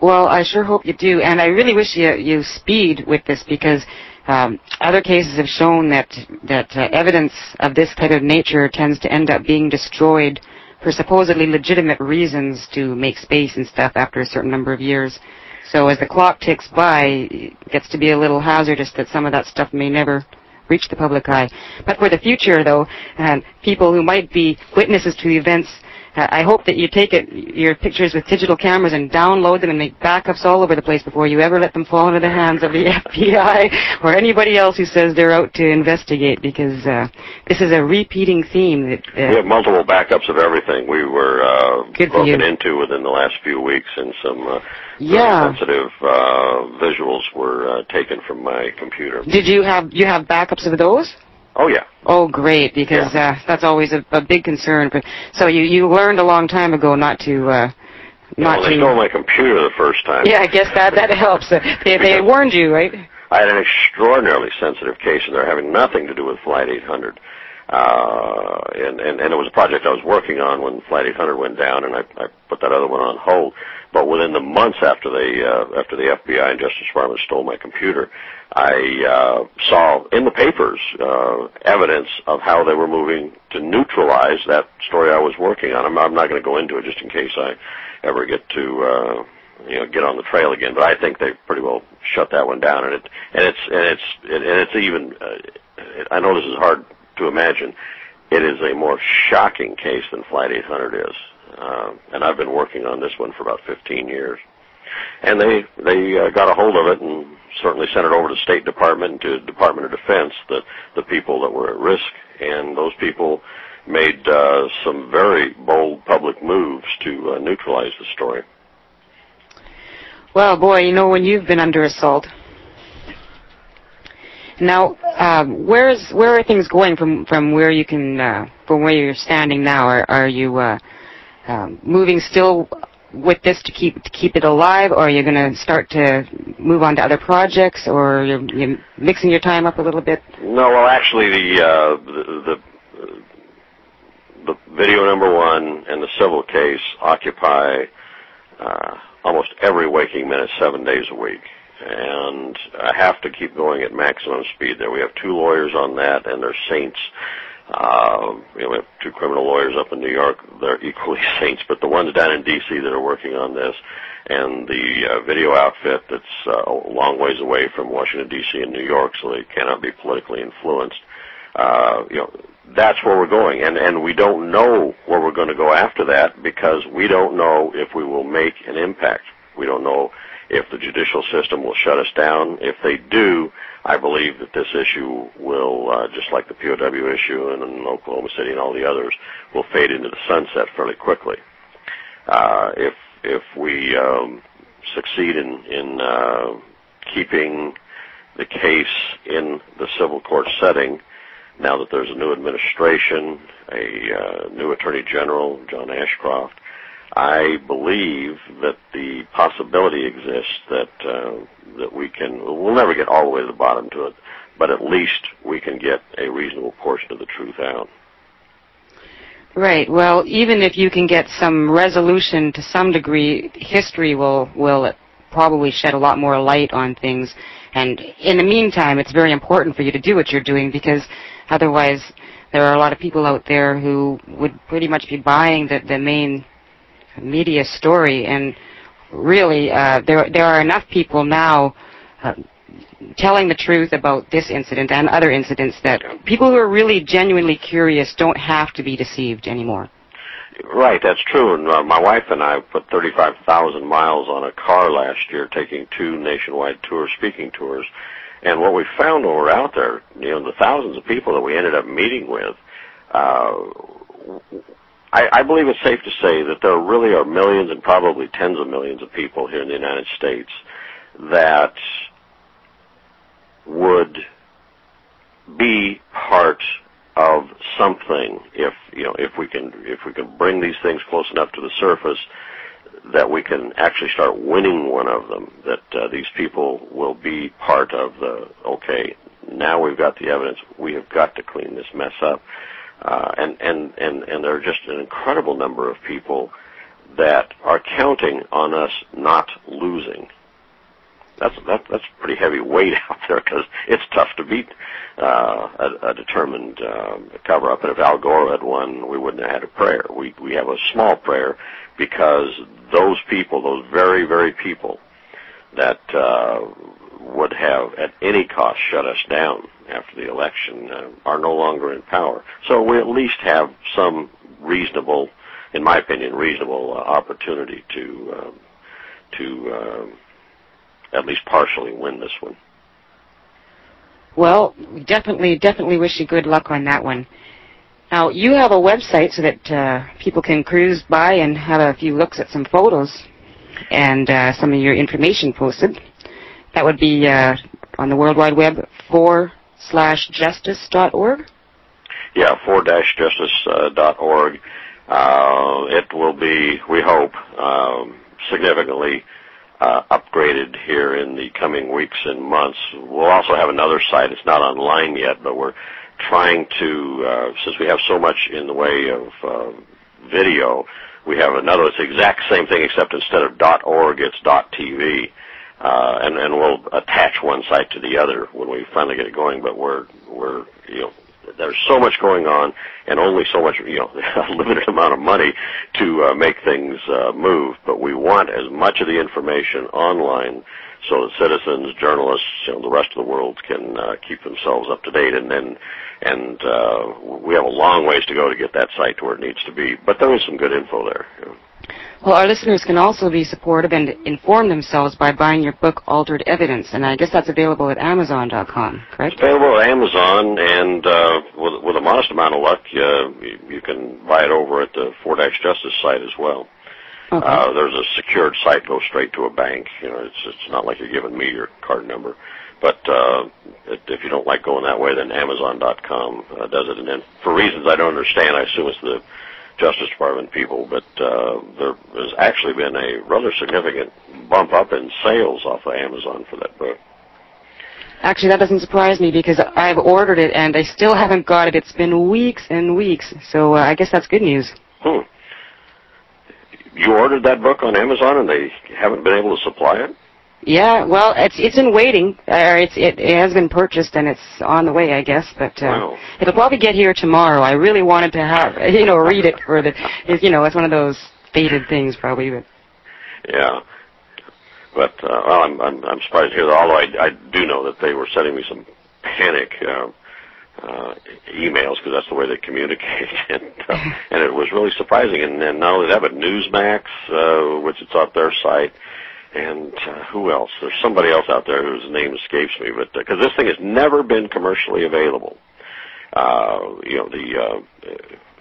Well, I sure hope you do, and I really wish you you speed with this, because um, other cases have shown that that uh, evidence of this kind of nature tends to end up being destroyed for supposedly legitimate reasons to make space and stuff after a certain number of years. So as the clock ticks by, it gets to be a little hazardous that some of that stuff may never reach the public eye. But for the future, though, um, people who might be witnesses to the events, uh, I hope that you take it, your pictures with digital cameras and download them and make backups all over the place before you ever let them fall into the hands of the F B I or anybody else who says they're out to investigate, because uh, this is a repeating theme. That, uh, we have multiple backups of everything. We were uh, broken you. into within the last few weeks, and some uh, yeah. very sensitive uh, visuals were uh, taken from my computer. Did you have you have backups of those? Oh, yeah. Oh, great, because yeah. uh, that's always a, a big concern. But so you, you learned a long time ago not to... Uh, yeah, not well, they to... stole my computer the first time. Yeah, I guess that, that helps. Uh, they, they warned you, right? I had an extraordinarily sensitive case, and they're having nothing to do with Flight eight hundred. Uh, and, and, and it was a project I was working on when Flight eight hundred went down, and I, I put that other one on hold. But within the months after they, uh, after the F B I and Justice Department stole my computer, I uh, saw in the papers uh, evidence of how they were moving to neutralize that story I was working on. I'm, I'm not going to go into it just in case I ever get to uh, you know get on the trail again. But I think they pretty well shut that one down, and it and it's and it's and it's even. Uh, I know this is hard to imagine. It is a more shocking case than Flight eight hundred is. Uh, and I've been working on this one for about fifteen years. And they they uh, got a hold of it and certainly sent it over to the State Department and to the Department of Defense, the, the people that were at risk. And those people made uh, some very bold public moves to uh, neutralize the story. Well, boy, you know, when you've been under assault. Now, um, where's where are things going from from where you can uh, from where you're standing now? Are, are you uh, um, moving still with this to keep to keep it alive, or are you going to start to move on to other projects, or you're, you're mixing your time up a little bit? No, well, actually, the uh, the, the the video number one and the civil case occupy uh, almost every waking minute, seven days a week. And I have to keep going at maximum speed there. We have two lawyers on that, and they're saints. Uh, you know, we have two criminal lawyers up in New York. They're equally saints, but the ones down in D C that are working on this, and the uh, video outfit that's uh, a long ways away from Washington, D C and New York, so they cannot be politically influenced. Uh, you know, that's where we're going, and, and we don't know where we're going to go after that, because we don't know if we will make an impact. We don't know if the judicial system will shut us down. If they do, I believe that this issue will, uh, just like the P O W issue and in Oklahoma City and all the others, will fade into the sunset fairly quickly. Uh, if if we um, succeed in, in uh, keeping the case in the civil court setting, now that there's a new administration, a uh, new Attorney General, John Ashcroft, I believe that the possibility exists that uh, that we can, we'll never get all the way to the bottom to it, but at least we can get a reasonable portion of the truth out. Right. Well, even if you can get some resolution to some degree, history will will probably shed a lot more light on things. And in the meantime, it's very important for you to do what you're doing, because otherwise there are a lot of people out there who would pretty much be buying the, the main media story. And really, uh, there there are enough people now uh, telling the truth about this incident and other incidents that people who are really genuinely curious don't have to be deceived anymore. Right, that's true. And uh, my wife and I put thirty-five thousand miles on a car last year, taking two nationwide tours, speaking tours. And what we found when we were out there, you know, the thousands of people that we ended up meeting with, uh, I, I believe it's safe to say that there really are millions and probably tens of millions of people here in the United States that would be part of something if you know if we can if we can bring these things close enough to the surface that we can actually start winning one of them, that uh, these people will be part of the, okay, now we've got the evidence, we have got to clean this mess up. Uh, and, and, and, and there are just an incredible number of people that are counting on us not losing. That's that, that's pretty heavy weight out there, because it's tough to beat uh, a, a determined um, cover-up. And if Al Gore had won, we wouldn't have had a prayer. We we have a small prayer because those people, those very, very people that uh, would have at any cost shut us down after the election uh, are no longer in power. So we at least have some reasonable, in my opinion, reasonable uh, opportunity to um, to uh, at least partially win this one. Well, we definitely, definitely wish you good luck on that one. Now, you have a website so that uh, people can cruise by and have a few looks at some photos and uh, some of your information posted. That would be uh, on the World Wide Web, for slash justice dot org. Yeah, for dash justice dot org. Uh, it will be, we hope, um, significantly uh, upgraded here in the coming weeks and months. We'll also have another site. It's not online yet, but we're trying to, uh, since we have so much in the way of uh, video, we have another, it's the exact same thing, except instead of .org, it's .tv. Uh, and, and we'll attach one site to the other when we finally get it going, but we're, we're, you know, there's so much going on and only so much, you know, a limited amount of money to uh, make things uh, move. But we want as much of the information online so that citizens, journalists, you know, the rest of the world can uh, keep themselves up to date. And then, and uh, we have a long ways to go to get that site to where it needs to be. But there is some good info there. You know. Well, our listeners can also be supportive and inform themselves by buying your book, Altered Evidence, and I guess that's available at amazon dot com, correct? It's available at Amazon, and uh, with, with a modest amount of luck, uh, you, you can buy it over at the For Dash Justice site as well. Okay. Uh, there's a secured site, goes straight to a bank. You know, it's it's not like you're giving me your card number. But uh, if you don't like going that way, then amazon dot com uh, does it. And then for reasons I don't understand, I assume it's the Justice Department people, but uh, there has actually been a rather significant bump up in sales off of Amazon for that book. Actually, that doesn't surprise me because I've ordered it and I still haven't got it. It's been weeks and weeks, so uh, I guess that's good news. Hmm. You ordered that book on Amazon and they haven't been able to supply it? Yeah, well, it's it's in waiting, or it's it, it has been purchased and it's on the way, I guess. But uh, wow. It'll probably get here tomorrow. I really wanted to have you know read it for the, it's, you know, it's one of those fated things, probably. But yeah, but uh, well, I'm I'm I'm surprised to hear that. Although I I do know that they were sending me some panic uh, uh, emails because that's the way they communicate, and uh, and it was really surprising. And, and not only that, but Newsmax, uh, which is off their site. And uh, who else? There's somebody else out there whose name escapes me, but because uh, this thing has never been commercially available. Uh, you know, the uh,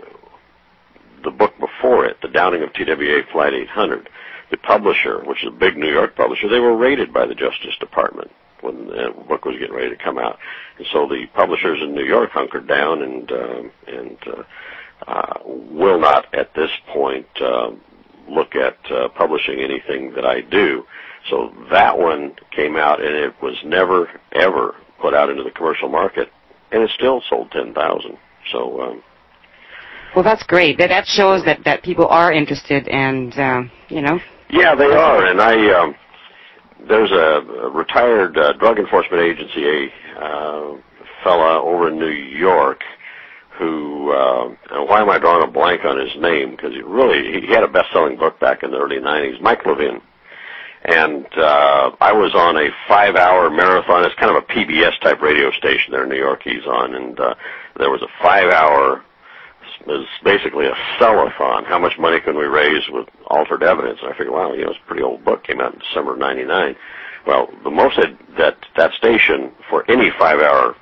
the book before it, The Downing of T W A Flight eight hundred, the publisher, which is a big New York publisher, they were raided by the Justice Department when the book was getting ready to come out. And so the publishers in New York hunkered down and uh, and uh, uh, will not at this point Uh, look at uh, publishing anything that I do. So that one came out, and it was never, ever put out into the commercial market, and it still sold ten thousand. So, um, well, that's great. That that shows that, that people are interested, and um, you know. Yeah, they are, and I um, there's a, a retired uh, drug enforcement agency, a uh, fella over in New York, who, uh, why am I drawing a blank on his name? Because he really, he had a best-selling book back in the early nineties, Mike Levin. And uh, I was on a five-hour marathon. It's kind of a P B S-type radio station there in New York he's on. And uh, there was a five-hour, it was basically a sell-a-thon. How much money can we raise with Altered Evidence? And I figured, wow, you know, it's a pretty old book. Came out in December of ninety-nine. Well, the most that that, that station for any five-hour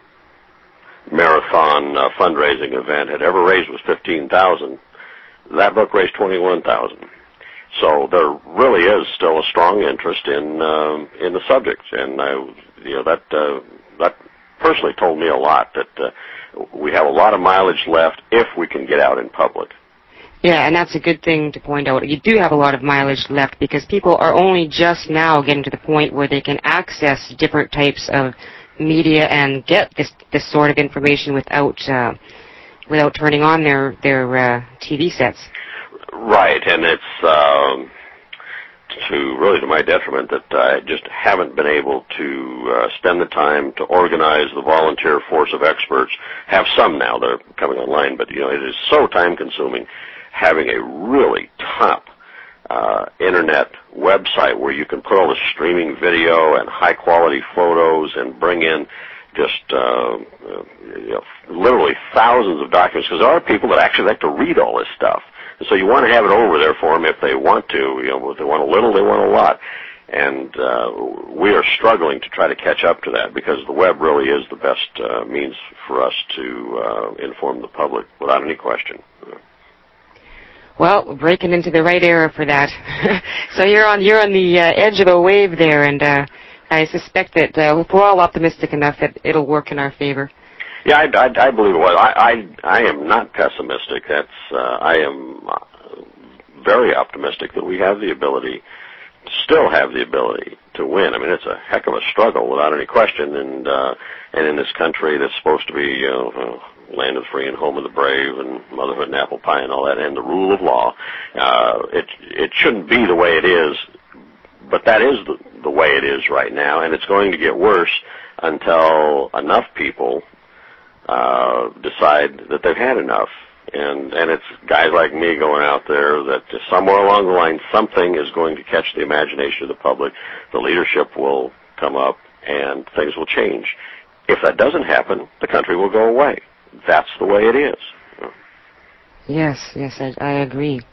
marathon uh, fundraising event had ever raised was fifteen thousand. That book raised twenty-one thousand. So there really is still a strong interest in um, in the subject, and I, you know, that uh, that personally told me a lot that uh, we have a lot of mileage left if we can get out in public. Yeah, and that's a good thing to point out. You do have a lot of mileage left because people are only just now getting to the point where they can access different types of media and get this this sort of information without uh, without turning on their their uh, T V sets. Right, and it's um, to really to my detriment that I just haven't been able to uh, spend the time to organize the volunteer force of experts. Have some now that are coming online, but you know it is so time-consuming having a really top uh, internet website where you can put all the streaming video and high-quality photos and bring in just uh, you know, literally thousands of documents, because there are people that actually like to read all this stuff. And so you want to have it over there for them if they want to. You know, if they want a little, they want a lot. And uh, we are struggling to try to catch up to that, because the web really is the best uh, means for us to uh, inform the public without any question. Well, we're breaking into the right era for that. So you're on you're on the uh, edge of a wave there, and uh, I suspect that uh, if we're all optimistic enough that it'll work in our favor. Yeah, I, I, I believe it will. I, I, I am not pessimistic. That's uh, I am very optimistic that we have the ability, still have the ability to win. I mean, it's a heck of a struggle without any question, and uh, and in this country that's supposed to be, you know, uh, land of the free and home of the brave and motherhood and apple pie and all that, and the rule of law, uh, it it shouldn't be the way it is, but that is the, the way it is right now, and it's going to get worse until enough people uh, decide that they've had enough. And and it's guys like me going out there that somewhere along the line something is going to catch the imagination of the public. The leadership will come up and things will change. If that doesn't happen, the country will go away. That's the way it is. Yes, yes, I, I agree.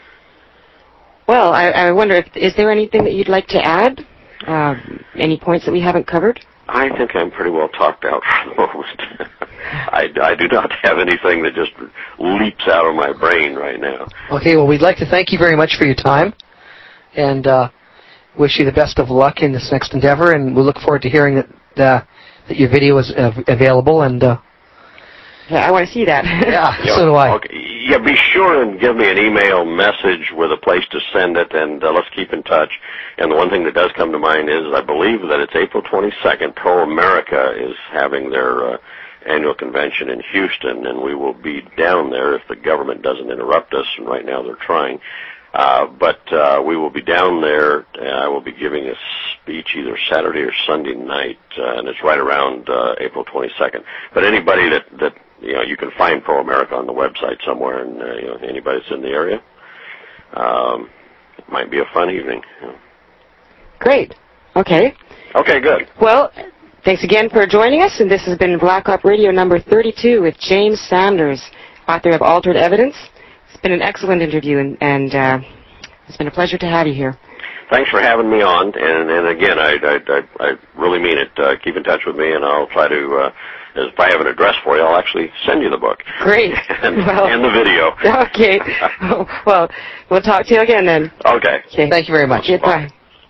Well, I, I wonder, if, is there anything that you'd like to add? Uh, any points that we haven't covered? I think I'm pretty well talked out for the moment. I, I do not have anything that just leaps out of my brain right now. Okay, well, we'd like to thank you very much for your time, and uh, wish you the best of luck in this next endeavor, and we look forward to hearing that uh, that your video is uh, available, and uh, yeah, I want to see that. Yeah, yeah, so do I. Okay. Yeah, be sure and give me an email message with a place to send it, and uh, let's keep in touch. And the one thing that does come to mind is I believe that it's April twenty-second. Pro America is having their uh, annual convention in Houston, and we will be down there if the government doesn't interrupt us, and right now they're trying. Uh, but uh, we will be down there, and I will be giving a speech either Saturday or Sunday night, uh, and it's right around uh, April twenty-second. But anybody that, that, you know, you can find Pro America on the website somewhere, and, uh, you know, anybody that's in the area, um, it might be a fun evening. Yeah. Great. Okay. Okay, good. Well, thanks again for joining us, and this has been Black Op Radio number thirty-two with James Sanders, author of Altered Evidence. It's been an excellent interview, and, and uh, it's been a pleasure to have you here. Thanks for having me on, and, and again, I, I, I, I really mean it. Uh, keep in touch with me, and I'll try to, uh, if I have an address for you, I'll actually send you the book. Great. and, well, and the video. Okay. Well, we'll talk to you again then. Okay. Okay. Thank you very much. Goodbye.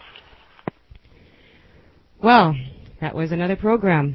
Well, that was another program.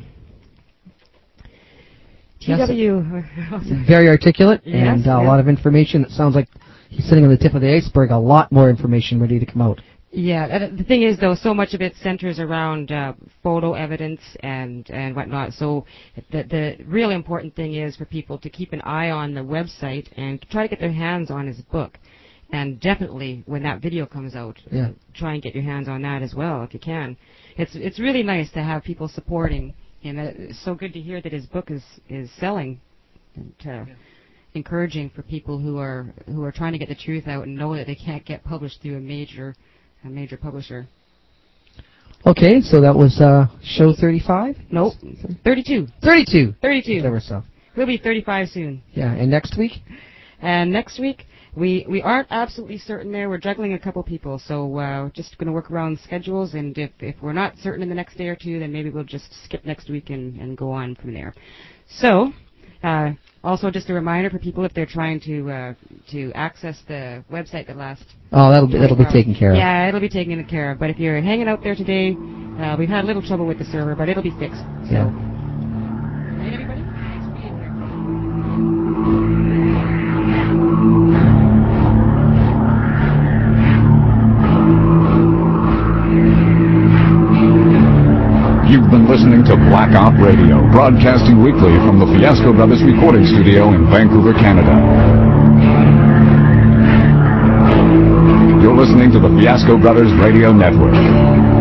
T W. Very articulate, Yes, and uh, yeah. a lot of information. It sounds like he's sitting on the tip of the iceberg. A lot more information ready to come out. Yeah, uh, the thing is, though, so much of it centers around uh, photo evidence and, and whatnot. So the, the real important thing is for people to keep an eye on the website and try to get their hands on his book. And definitely, when that video comes out, Yeah. uh, try and get your hands on that as well, if you can. It's it's really nice to have people supporting him. It's so good to hear that his book is, is selling, and uh, encouraging for people who are who are trying to get the truth out and know that they can't get published through a major a major publisher. Okay, so that was uh, show thirty-five? Nope, thirty-two. thirty-two. thirty-two. Clever stuff. We'll be thirty-five soon. Yeah, and next week? And next week, we, we aren't absolutely certain there. We're juggling a couple people, so uh, we're just going to work around schedules, and if, if we're not certain in the next day or two, then maybe we'll just skip next week and, and go on from there. So, uh, also just a reminder for people if they're trying to uh, to access the website that last... Oh, that'll be, that'll be taken care of. Yeah, it'll be taken care of. But if you're hanging out there today, uh, we've had a little trouble with the server, but it'll be fixed. So. Yeah. Good night, everybody. Thanks for being here. You've been listening to Black Op Radio, broadcasting weekly from the Fiasco Brothers recording studio in Vancouver, Canada. listening to the Fiasco Brothers Radio Network.